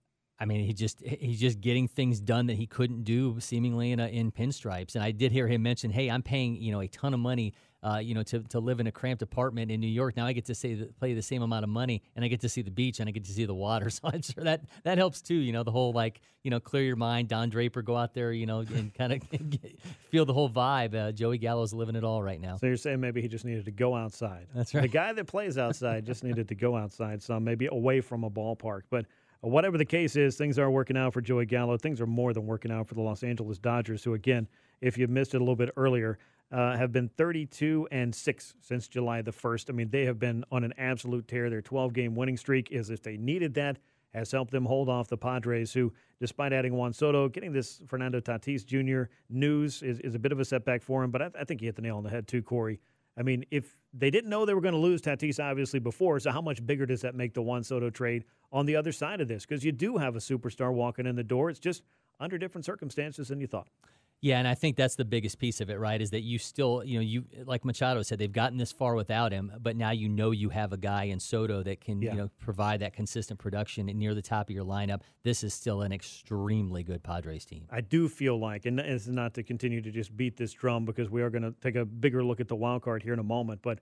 I mean, he's just getting things done that he couldn't do seemingly in pinstripes. And I did hear him mention, hey, I'm paying a ton of money to live in a cramped apartment in New York. Now I get to play the same amount of money, and I get to see the beach, and I get to see the water. So I'm sure that helps too. The whole clear your mind. Don Draper, go out there, and kind of feel the whole vibe. Joey Gallo's living it all right now. So you're saying maybe he just needed to go outside. That's right. The guy that plays outside just needed to go outside some, maybe away from a ballpark. But whatever the case is, things are working out for Joey Gallo. Things are more than working out for the Los Angeles Dodgers, who, again, if you missed it a little bit earlier, have been 32-6 since July the 1st. I mean, they have been on an absolute tear. Their 12-game winning streak, is if they needed that, has helped them hold off the Padres, who, despite adding Juan Soto, getting this Fernando Tatis Jr. news is a bit of a setback for him. But I think he hit the nail on the head too, Corey. I mean, if they didn't know they were going to lose Tatis, obviously, before, so how much bigger does that make the Juan Soto trade on the other side of this? Because you do have a superstar walking in the door. It's just under different circumstances than you thought. Yeah, and I think that's the biggest piece of it, right, is that you still, you like Machado said, they've gotten this far without him, but now you have a guy in Soto that can provide that consistent production near the top of your lineup. This is still an extremely good Padres team. I do feel like, and it's not to continue to just beat this drum because we are going to take a bigger look at the wild card here in a moment, but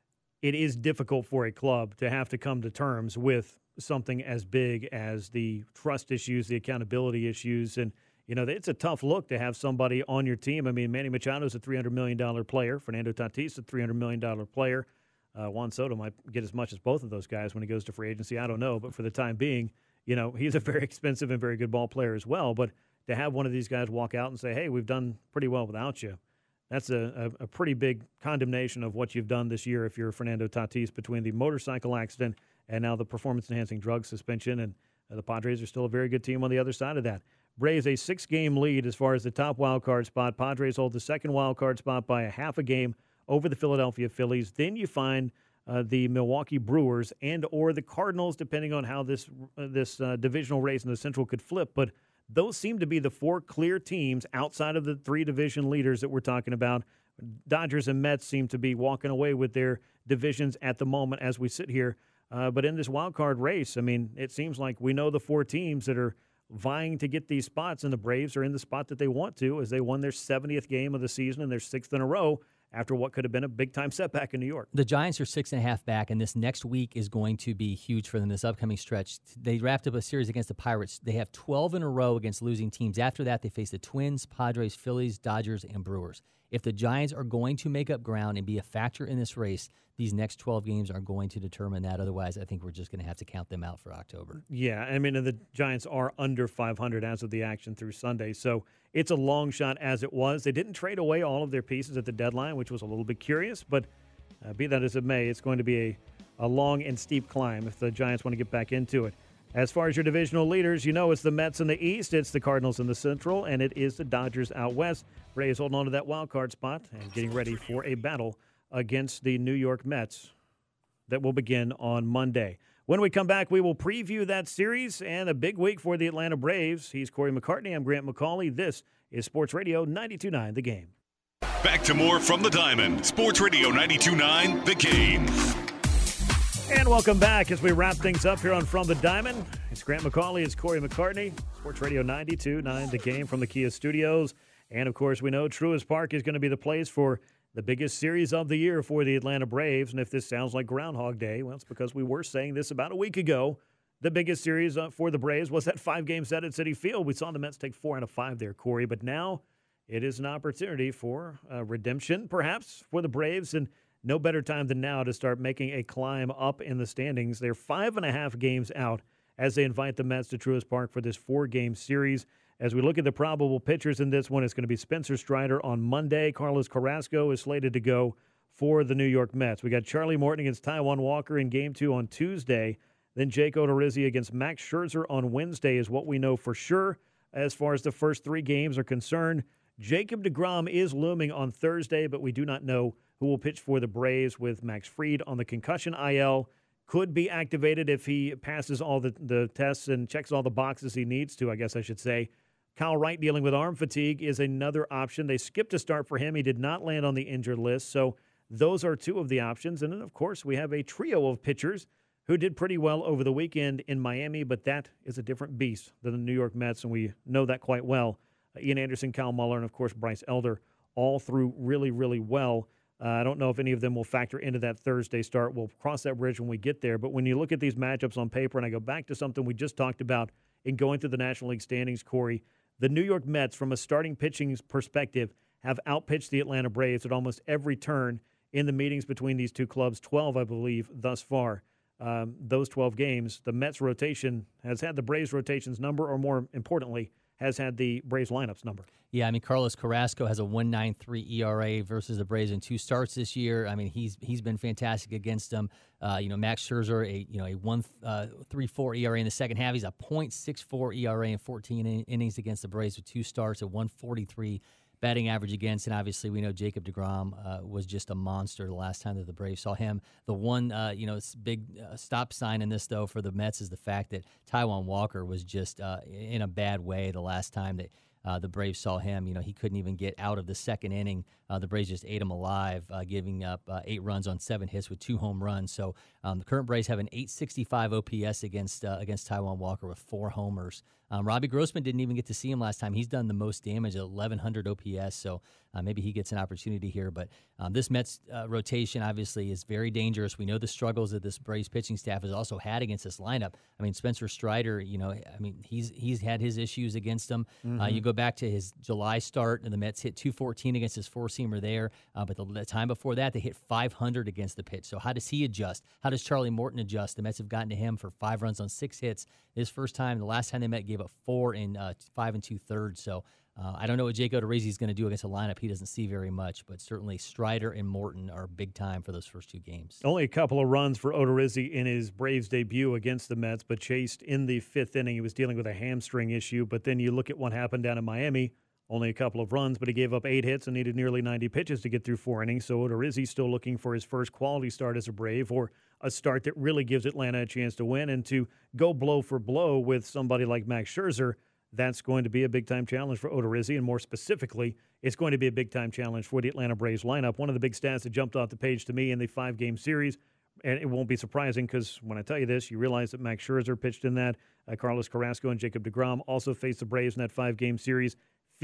it is difficult for a club to have to come to terms with something as big as the trust issues, the accountability issues, and it's a tough look to have somebody on your team. I mean, Manny Machado is a $300 million player. Fernando Tatis, a $300 million player. Juan Soto might get as much as both of those guys when he goes to free agency. I don't know. But for the time being, he's a very expensive and very good ball player as well. But to have one of these guys walk out and say, hey, we've done pretty well without you, that's a pretty big condemnation of what you've done this year if you're Fernando Tatis, between the motorcycle accident and now the performance-enhancing drug suspension. And the Padres are still a very good team on the other side of that. Braves a 6-game lead as far as the top wild card spot. Padres hold the second wild card spot by a half a game over the Philadelphia Phillies. Then you find the Milwaukee Brewers and or the Cardinals, depending on how this divisional race in the Central could flip. But those seem to be the four clear teams outside of the three division leaders that we're talking about. Dodgers and Mets seem to be walking away with their divisions at the moment as we sit here. But in this wild card race, I mean, it seems like we know the four teams that are vying to get these spots, and the Braves are in the spot that they want to, as they won their 70th game of the season and their 6th in a row after what could have been a big-time setback in New York. The Giants are 6.5 back, and this next week is going to be huge for them, this upcoming stretch. They wrapped up a series against the Pirates. They have 12 in a row against losing teams. After that, they face the Twins, Padres, Phillies, Dodgers, and Brewers. If the Giants are going to make up ground and be a factor in this race, these next 12 games are going to determine that. Otherwise, I think we're just going to have to count them out for October. Yeah, I mean, and the Giants are under 500 as of the action through Sunday, so it's a long shot as it was. They didn't trade away all of their pieces at the deadline, which was a little bit curious, but be that as it may, it's going to be a long and steep climb if the Giants want to get back into it. As far as your divisional leaders, it's the Mets in the East, it's the Cardinals in the Central, and it is the Dodgers out West. Braves holding on to that wild card spot and getting ready for a battle against the New York Mets that will begin on Monday. When we come back, we will preview that series and a big week for the Atlanta Braves. He's Corey McCartney. I'm Grant McCauley. This is Sports Radio 92.9 The Game. Back to more from the Diamond. Sports Radio 92.9 The Game. And welcome back as we wrap things up here on From the Diamond. It's Grant McCauley. It's Corey McCartney. Sports Radio 92.9 The Game from the Kia Studios. And, of course, we know Truist Park is going to be the place for the biggest series of the year for the Atlanta Braves. And if this sounds like Groundhog Day, well, it's because we were saying this about a week ago. The biggest series for the Braves was that 5-game set at Citi Field. We saw the Mets take 4 out of 5 there, Corey. But now it is an opportunity for redemption, perhaps, for the Braves. And no better time than now to start making a climb up in the standings. They're 5.5 games out as they invite the Mets to Truist Park for this 4-game series. As we look at the probable pitchers in this one, it's going to be Spencer Strider on Monday. Carlos Carrasco is slated to go for the New York Mets. We got Charlie Morton against Taijuan Walker in Game 2 on Tuesday. Then Jake Odorizzi against Max Scherzer on Wednesday is what we know for sure. As far as the first 3 games are concerned, Jacob deGrom is looming on Thursday, but we do not know who will pitch for the Braves, with Max Fried on the concussion IL. Could be activated if he passes all the tests and checks all the boxes he needs to, I guess I should say. Kyle Wright dealing with arm fatigue is another option. They skipped a start for him. He did not land on the injured list. So those are 2 of the options. And then, of course, we have a trio of pitchers who did pretty well over the weekend in Miami, but that is a different beast than the New York Mets, and we know that quite well. Ian Anderson, Kyle Muller, and, of course, Bryce Elder all threw really, really well. I don't know if any of them will factor into that Thursday start. We'll cross that bridge when we get there. But when you look at these matchups on paper, and I go back to something we just talked about in going through the National League standings, Corey, the New York Mets, from a starting pitching perspective, have outpitched the Atlanta Braves at almost every turn in the meetings between these two clubs, 12, I believe, thus far. Those 12 games, the Mets rotation has had the Braves rotation's number, or more importantly, has had the Braves lineups number. Yeah, I mean, Carlos Carrasco has a 1.93 ERA versus the Braves in 2 starts this year. I mean, he's been fantastic against them. Max Scherzer, a 1.34 ERA in the second half. He's a 0.64 ERA in 14 innings against the Braves with 2 starts, a 1.43 batting average against, and obviously we know Jacob deGrom was just a monster the last time that the Braves saw him. The one, big stop sign in this, though, for the Mets is the fact that Taijuan Walker was just in a bad way the last time that the Braves saw him. He couldn't even get out of the second inning. The Braves just ate him alive, giving up 8 runs on 7 hits with 2 home runs. So the current Braves have an 865 OPS against Taijuan Walker with 4 homers. Robbie Grossman didn't even get to see him last time. He's done the most damage at 1,100 OPS, so maybe he gets an opportunity here. But this Mets rotation obviously is very dangerous. We know the struggles that this Braves pitching staff has also had against this lineup. I mean, Spencer Strider, he's had his issues against them. You go back to his July start, and the Mets hit .214 against his four-seamer there. But the time before that, they hit .500 against the pitch. So how does he adjust? How does Charlie Morton adjust? The Mets have gotten to him for 5 runs on 6 hits. This first time, the last time they met, gave up 4 in 5 2/3. So I don't know what Jake Odorizzi is going to do against a lineup he doesn't see very much, but certainly Strider and Morton are big time for those first 2 games. Only a couple of runs for Odorizzi in his Braves debut against the Mets, but chased in the 5th inning. He was dealing with a hamstring issue, but then you look at what happened down in Miami. Only a couple of runs, but he gave up 8 hits and needed nearly 90 pitches to get through 4 innings. So Odorizzi's still looking for his first quality start as a Brave, or a start that really gives Atlanta a chance to win. And to go blow for blow with somebody like Max Scherzer, that's going to be a big-time challenge for Odorizzi, and more specifically, it's going to be a big-time challenge for the Atlanta Braves lineup. One of the big stats that jumped off the page to me in the 5-game series, and it won't be surprising because when I tell you this, you realize that Max Scherzer pitched in that. Carlos Carrasco and Jacob deGrom also faced the Braves in that 5-game series.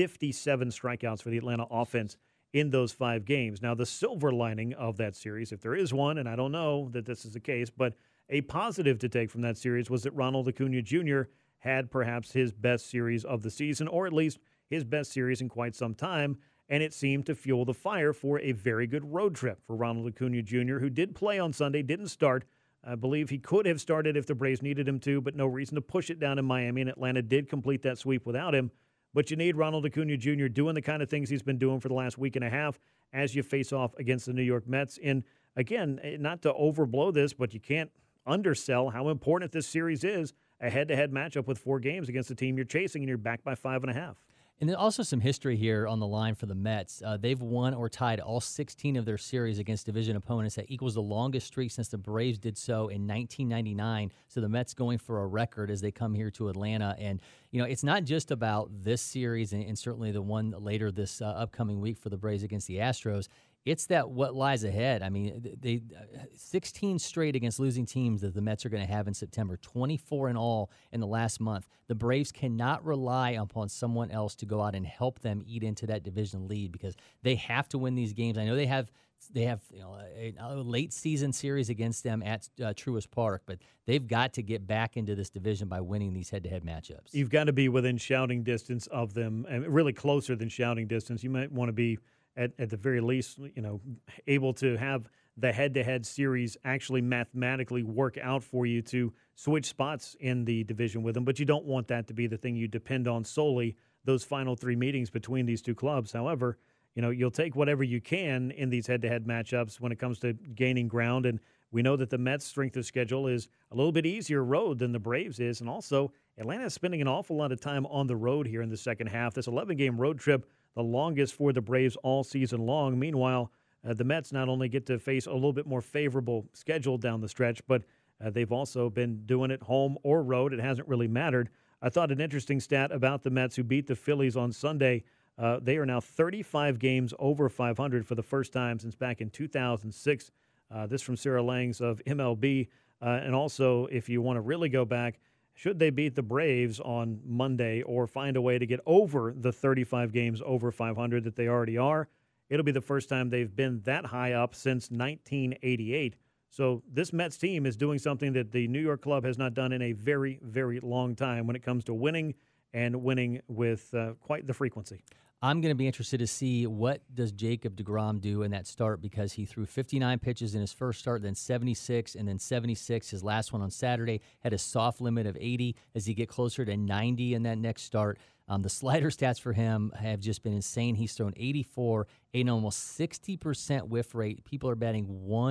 57 strikeouts for the Atlanta offense in those 5 games. Now, the silver lining of that series, if there is one, and I don't know that this is the case, but a positive to take from that series was that Ronald Acuna Jr. had perhaps his best series of the season, or at least his best series in quite some time, and it seemed to fuel the fire for a very good road trip for Ronald Acuna Jr., who did play on Sunday, didn't start. I believe he could have started if the Braves needed him to, but no reason to push it down in Miami, and Atlanta did complete that sweep without him. But you need Ronald Acuna Jr. doing the kind of things he's been doing for the last week and a half as you face off against the New York Mets. And, again, not to overblow this, but you can't undersell how important this series is, a head-to-head matchup with 4 games against the team you're chasing, and you're back by 5.5. And then also some history here on the line for the Mets. They've won or tied all 16 of their series against division opponents. That equals the longest streak since the Braves did so in 1999. So the Mets going for a record as they come here to Atlanta. And, it's not just about this series and certainly the one later this upcoming week for the Braves against the Astros. It's that what lies ahead. I mean, they 16 straight against losing teams that the Mets are going to have in September, 24 in all in the last month. The Braves cannot rely upon someone else to go out and help them eat into that division lead because they have to win these games. I know they have a late season series against them at Truist Park, but they've got to get back into this division by winning these head-to-head matchups. You've got to be within shouting distance of them, and really closer than shouting distance. You might want to be at the very least, able to have the head-to-head series actually mathematically work out for you to switch spots in the division with them. But you don't want that to be the thing you depend on solely, those final 3 meetings between these 2 clubs. However, you'll take whatever you can in these head-to-head matchups when it comes to gaining ground. And we know that the Mets' strength of schedule is a little bit easier road than the Braves is. And also, Atlanta is spending an awful lot of time on the road here in the second half. This 11-game road trip, the longest for the Braves all season long. Meanwhile, the Mets not only get to face a little bit more favorable schedule down the stretch, but they've also been doing it home or road. It hasn't really mattered. I thought an interesting stat about the Mets who beat the Phillies on Sunday. They are now 35 games over 500 for the first time since back in 2006. This from Sarah Langs of MLB. And also, if you want to really go back, should they beat the Braves on Monday or find a way to get over the 35 games over 500 that they already are, it'll be the first time they've been that high up since 1988. So this Mets team is doing something that the New York club has not done in a very, very long time when it comes to winning and winning with quite the frequency. I'm going to be interested to see what does Jacob deGrom do in that start, because he threw 59 pitches in his first start, then 76, and then 76 his last one on Saturday, had a soft limit of 80 as he get closer to 90 in that next start. The slider stats for him have just been insane. He's thrown 84, an almost 60% whiff rate. People are batting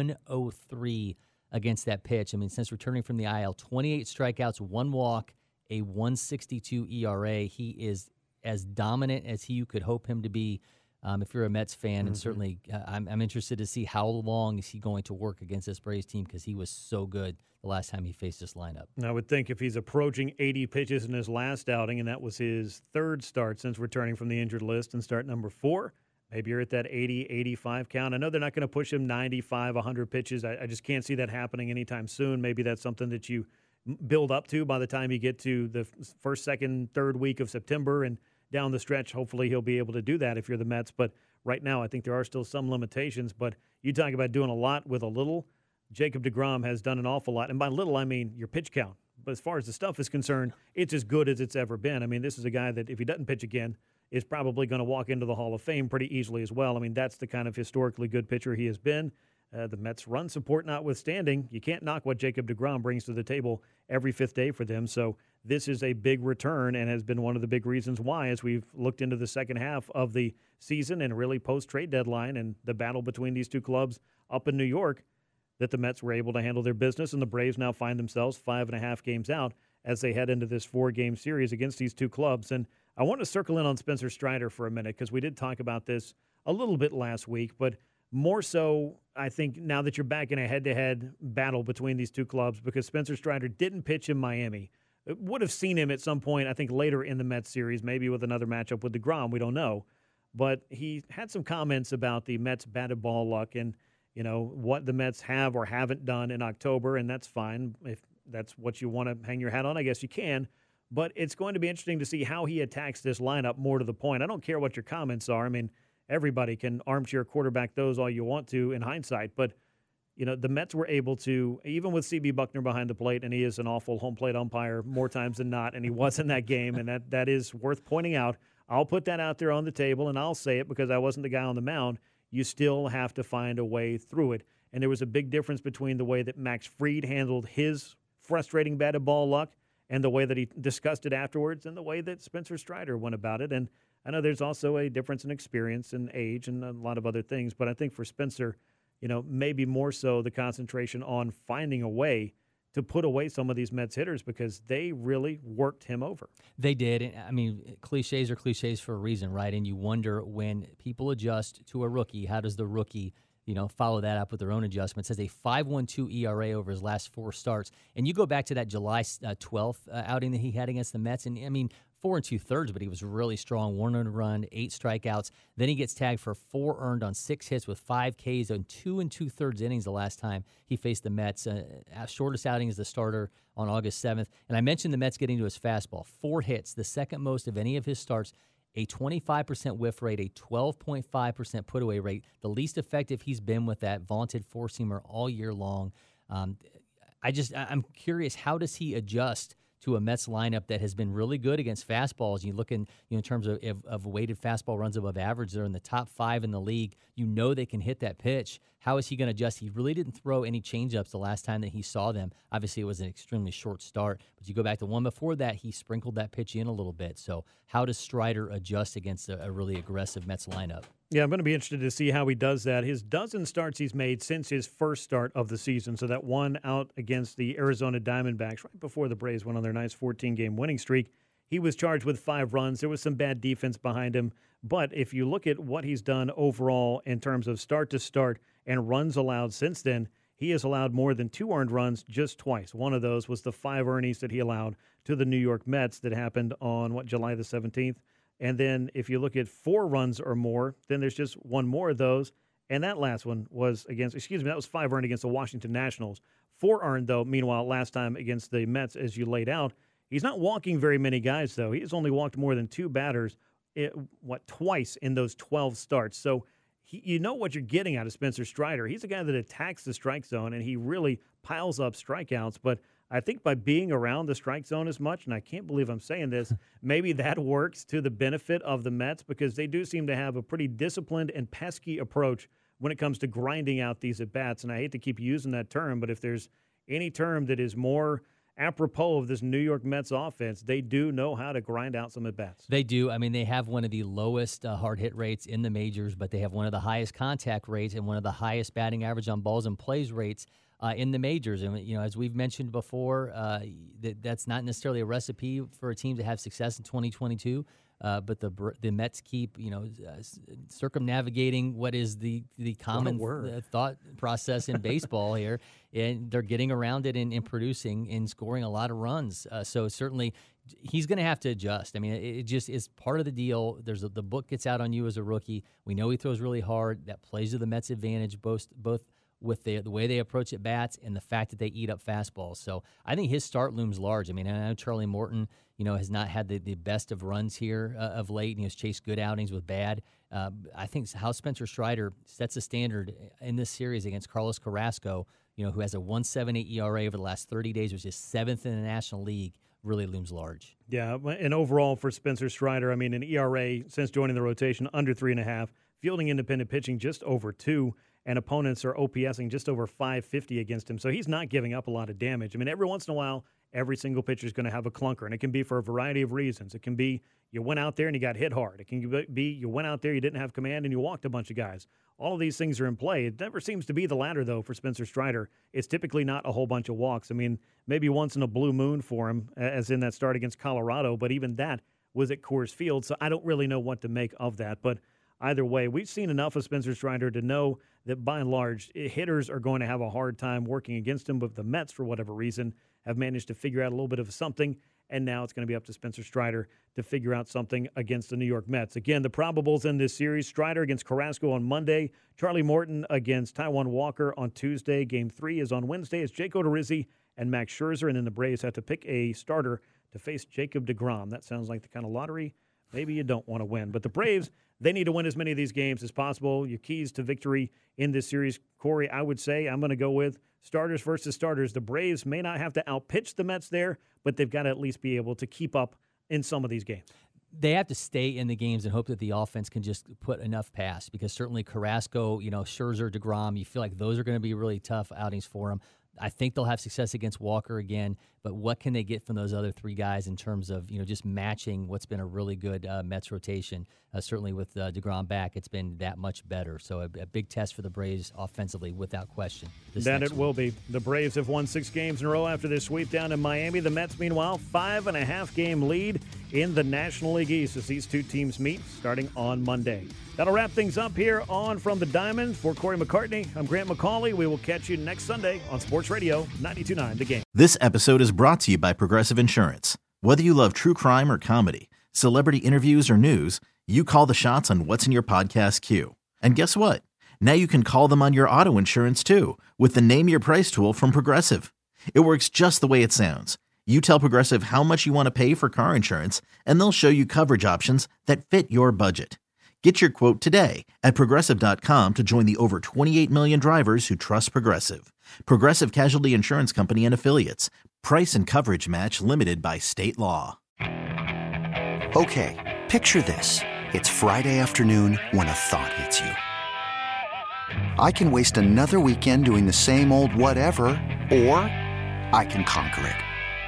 103 against that pitch. I mean, since returning from the IL, 28 strikeouts, 1 walk, a 1.62 ERA. He is as dominant as you could hope him to be if you're a Mets fan. And certainly I'm interested to see how long is he going to work against this Braves team, because he was so good the last time he faced this lineup. I would think if he's approaching 80 pitches in his last outing, and that was his third start since returning from the injured list and start number 4, maybe you're at that 80, 85 count. I know they're not going to push him 95, 100 pitches. I just can't see that happening anytime soon. Maybe that's something that you build up to by the time you get to the first, second, third week of September and down the stretch. Hopefully he'll be able to do that if you're the Mets. But right now I think there are still some limitations. But you talk about doing a lot with a little. Jacob deGrom has done an awful lot. And by little, I mean your pitch count. But as far as the stuff is concerned, it's as good as it's ever been. I mean, this is a guy that if he doesn't pitch again is probably going to walk into the Hall of Fame pretty easily as well. I mean, that's the kind of historically good pitcher he has been. The Mets' run support notwithstanding, you can't knock what Jacob deGrom brings to the table every 5th day for them. So this is a big return and has been one of the big reasons why, as we've looked into the second half of the season and really post-trade deadline and the battle between these two clubs up in New York, that the Mets were able to handle their business, and the Braves now find themselves 5.5 games out as they head into this 4-game series against these two clubs. And I want to circle in on Spencer Strider for a minute, because we did talk about this a little bit last week, but more so, I think, now that you're back in a head-to-head battle between these two clubs, because Spencer Strider didn't pitch in Miami. Would have seen him at some point, I think, later in the Mets series, maybe with another matchup with deGrom. We don't know. But he had some comments about the Mets' batted ball luck and, you know, what the Mets have or haven't done in October, and that's fine. If that's what you want to hang your hat on, I guess you can. But it's going to be interesting to see how he attacks this lineup more to the point. I don't care what your comments are. I mean, everybody can armchair quarterback those all you want to in hindsight. But, you know, the Mets were able to, even with C.B. Buckner behind the plate, and he is an awful home plate umpire more times than not, and he was in that game, and that is worth pointing out. I'll put that out there on the table, and I'll say it because I wasn't the guy on the mound. You still have to find a way through it. And there was a big difference between the way that Max Fried handled his frustrating batted ball luck and the way that he discussed it afterwards and the way that Spencer Strider went about it. And I know there's also a difference in experience and age and a lot of other things, but I think for Spencer, you know, maybe more so the concentration on finding a way to put away some of these Mets hitters, because they really worked him over. They did. And I mean, cliches are cliches for a reason, right? And you wonder, when people adjust to a rookie, how does the rookie, you know, follow that up with their own adjustments? Has a 5.12 ERA over his last 4 starts. And you go back to that July 12th outing that he had against the Mets, and I mean, 4 2/3, but he was really strong. 1 earned run, 8 strikeouts. Then he gets tagged for 4 earned on 6 hits with 5 Ks on 2 2/3 innings the last time he faced the Mets. Shortest outing as the starter on August 7th. And I mentioned the Mets getting to his fastball. 4 hits, the second most of any of his starts. A 25% whiff rate, a 12.5% put-away rate, the least effective he's been with that vaunted four-seamer all year long. I'm curious, how does he adjust to a Mets lineup that has been really good against fastballs? You look in terms of weighted fastball runs above average, they're in the top 5 in the league. You know they can hit that pitch. How is he going to adjust? He really didn't throw any changeups the last time that he saw them. Obviously, it was an extremely short start, but you go back to one before that, he sprinkled that pitch in a little bit. So how does Strider adjust against a really aggressive Mets lineup? Yeah, I'm going to be interested to see how he does that. His dozen starts he's made since his first start of the season, so that one out against the Arizona Diamondbacks right before the Braves went on their nice 14-game winning streak, he was charged with 5 runs. There was some bad defense behind him, but if you look at what he's done overall in terms of start to start and runs allowed since then, he has allowed more than 2 earned runs just twice. One of those was the 5 earnies that he allowed to the New York Mets that happened on, July the 17th. And then if you look at 4 runs or more, then there's just one more of those. And that last one was that was 5 earned against the Washington Nationals. 4 earned, though, meanwhile, last time against the Mets, as you laid out. He's not walking very many guys, though. He has only walked more than 2 batters, twice in those 12 starts. So you know what you're getting out of Spencer Strider. He's a guy that attacks the strike zone, and he really piles up strikeouts. But I think by being around the strike zone as much, and I can't believe I'm saying this, maybe that works to the benefit of the Mets because they do seem to have a pretty disciplined and pesky approach when it comes to grinding out these at-bats. And I hate to keep using that term, but if there's any term that is more apropos of this New York Mets offense, they do know how to grind out some at-bats. They do. I mean, they have one of the lowest hard hit rates in the majors, but they have one of the highest contact rates and one of the highest batting average on balls and plays rates in the majors. And, as we've mentioned before, that's not necessarily a recipe for a team to have success in 2022. But the Mets keep, circumnavigating what is the common thought process in baseball here, and they're getting around it and producing and scoring a lot of runs. So certainly he's going to have to adjust. I mean, it just is part of the deal. The book gets out on you as a rookie. We know he throws really hard. That plays to the Mets' advantage, both with the way they approach at bats and the fact that they eat up fastballs. So I think his start looms large. I mean, I know Charlie Morton, has not had the best of runs here of late, and he has chased good outings with bad. I think how Spencer Strider sets a standard in this series against Carlos Carrasco, who has a 1.78 ERA over the last 30 days, which is 7th in the National League, really looms large. Yeah, and overall for Spencer Strider, I mean, an ERA since joining the rotation under 3.5, fielding independent pitching just over 2, and opponents are OPSing just over 550 against him. So he's not giving up a lot of damage. I mean, every once in a while, every single pitcher is going to have a clunker, and it can be for a variety of reasons. It can be you went out there and you got hit hard. It can be you went out there, you didn't have command, and you walked a bunch of guys. All of these things are in play. It never seems to be the latter, though, for Spencer Strider. It's typically not a whole bunch of walks. I mean, maybe once in a blue moon for him, as in that start against Colorado, but even that was at Coors Field, so I don't really know what to make of that. But either way, we've seen enough of Spencer Strider to know that, by and large, hitters are going to have a hard time working against him. But the Mets, for whatever reason, have managed to figure out a little bit of something, and now it's going to be up to Spencer Strider to figure out something against the New York Mets. Again, the probables in this series: Strider against Carrasco on Monday, Charlie Morton against Taijuan Walker on Tuesday. Game 3 is on Wednesday. It's Jake Odorizzi and Max Scherzer, and then the Braves have to pick a starter to face Jacob deGrom. That sounds like the kind of lottery maybe you don't want to win. But the Braves, they need to win as many of these games as possible. Your keys to victory in this series, Corey, I would say I'm going to go with starters versus starters. The Braves may not have to outpitch the Mets there, but they've got to at least be able to keep up in some of these games. They have to stay in the games and hope that the offense can just put enough past, because certainly Carrasco, Scherzer, deGrom, you feel like those are going to be really tough outings for them. I think they'll have success against Walker again, but what can they get from those other 3 guys in terms of, just matching what's been a really good Mets rotation? Certainly with deGrom back, it's been that much better. So a big test for the Braves offensively, without question. That it will be. The Braves have won 6 games in a row after their sweep down in Miami. The Mets, meanwhile, 5.5-game lead in the National League East as these 2 teams meet starting on Monday. That'll wrap things up here on From the Diamond. For Corey McCartney, I'm Grant McCauley. We will catch you next Sunday on Sports Radio 92.9 The Game. This episode is brought to you by Progressive Insurance. Whether you love true crime or comedy, celebrity interviews or news, you call the shots on what's in your podcast queue. And guess what? Now you can call them on your auto insurance too with the Name Your Price tool from Progressive. It works just the way it sounds. You tell Progressive how much you want to pay for car insurance, and they'll show you coverage options that fit your budget. Get your quote today at Progressive.com to join the over 28 million drivers who trust Progressive. Progressive Casualty Insurance Company and Affiliates. Price and coverage match limited by state law. Okay, picture this. It's Friday afternoon when a thought hits you. I can waste another weekend doing the same old whatever, or I can conquer it.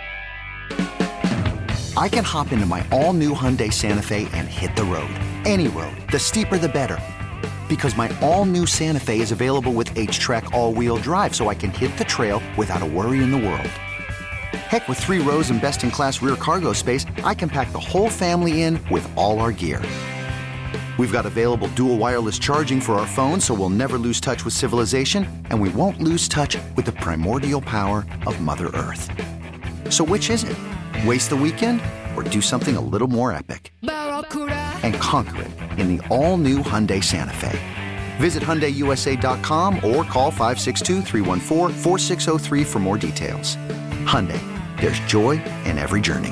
I can hop into my all-new Hyundai Santa Fe and hit the road. Any road. The steeper, the better. Because my all-new Santa Fe is available with H-Track all-wheel drive, so I can hit the trail without a worry in the world. Heck, with 3 rows and best-in-class rear cargo space, I can pack the whole family in with all our gear. We've got available dual wireless charging for our phones, so we'll never lose touch with civilization, and we won't lose touch with the primordial power of Mother Earth. So which is it? Waste the weekend or do something a little more epic? And conquer it in the all-new Hyundai Santa Fe. Visit HyundaiUSA.com or call 562-314-4603 for more details. Hyundai, there's joy in every journey.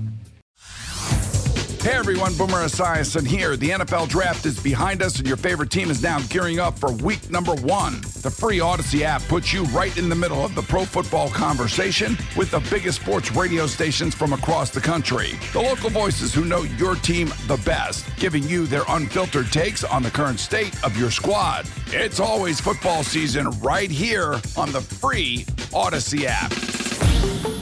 Hey everyone, Boomer Esiason here. The NFL Draft is behind us and your favorite team is now gearing up for week number 1. The free Odyssey app puts you right in the middle of the pro football conversation with the biggest sports radio stations from across the country. The local voices who know your team the best, giving you their unfiltered takes on the current state of your squad. It's always football season right here on the free Odyssey app.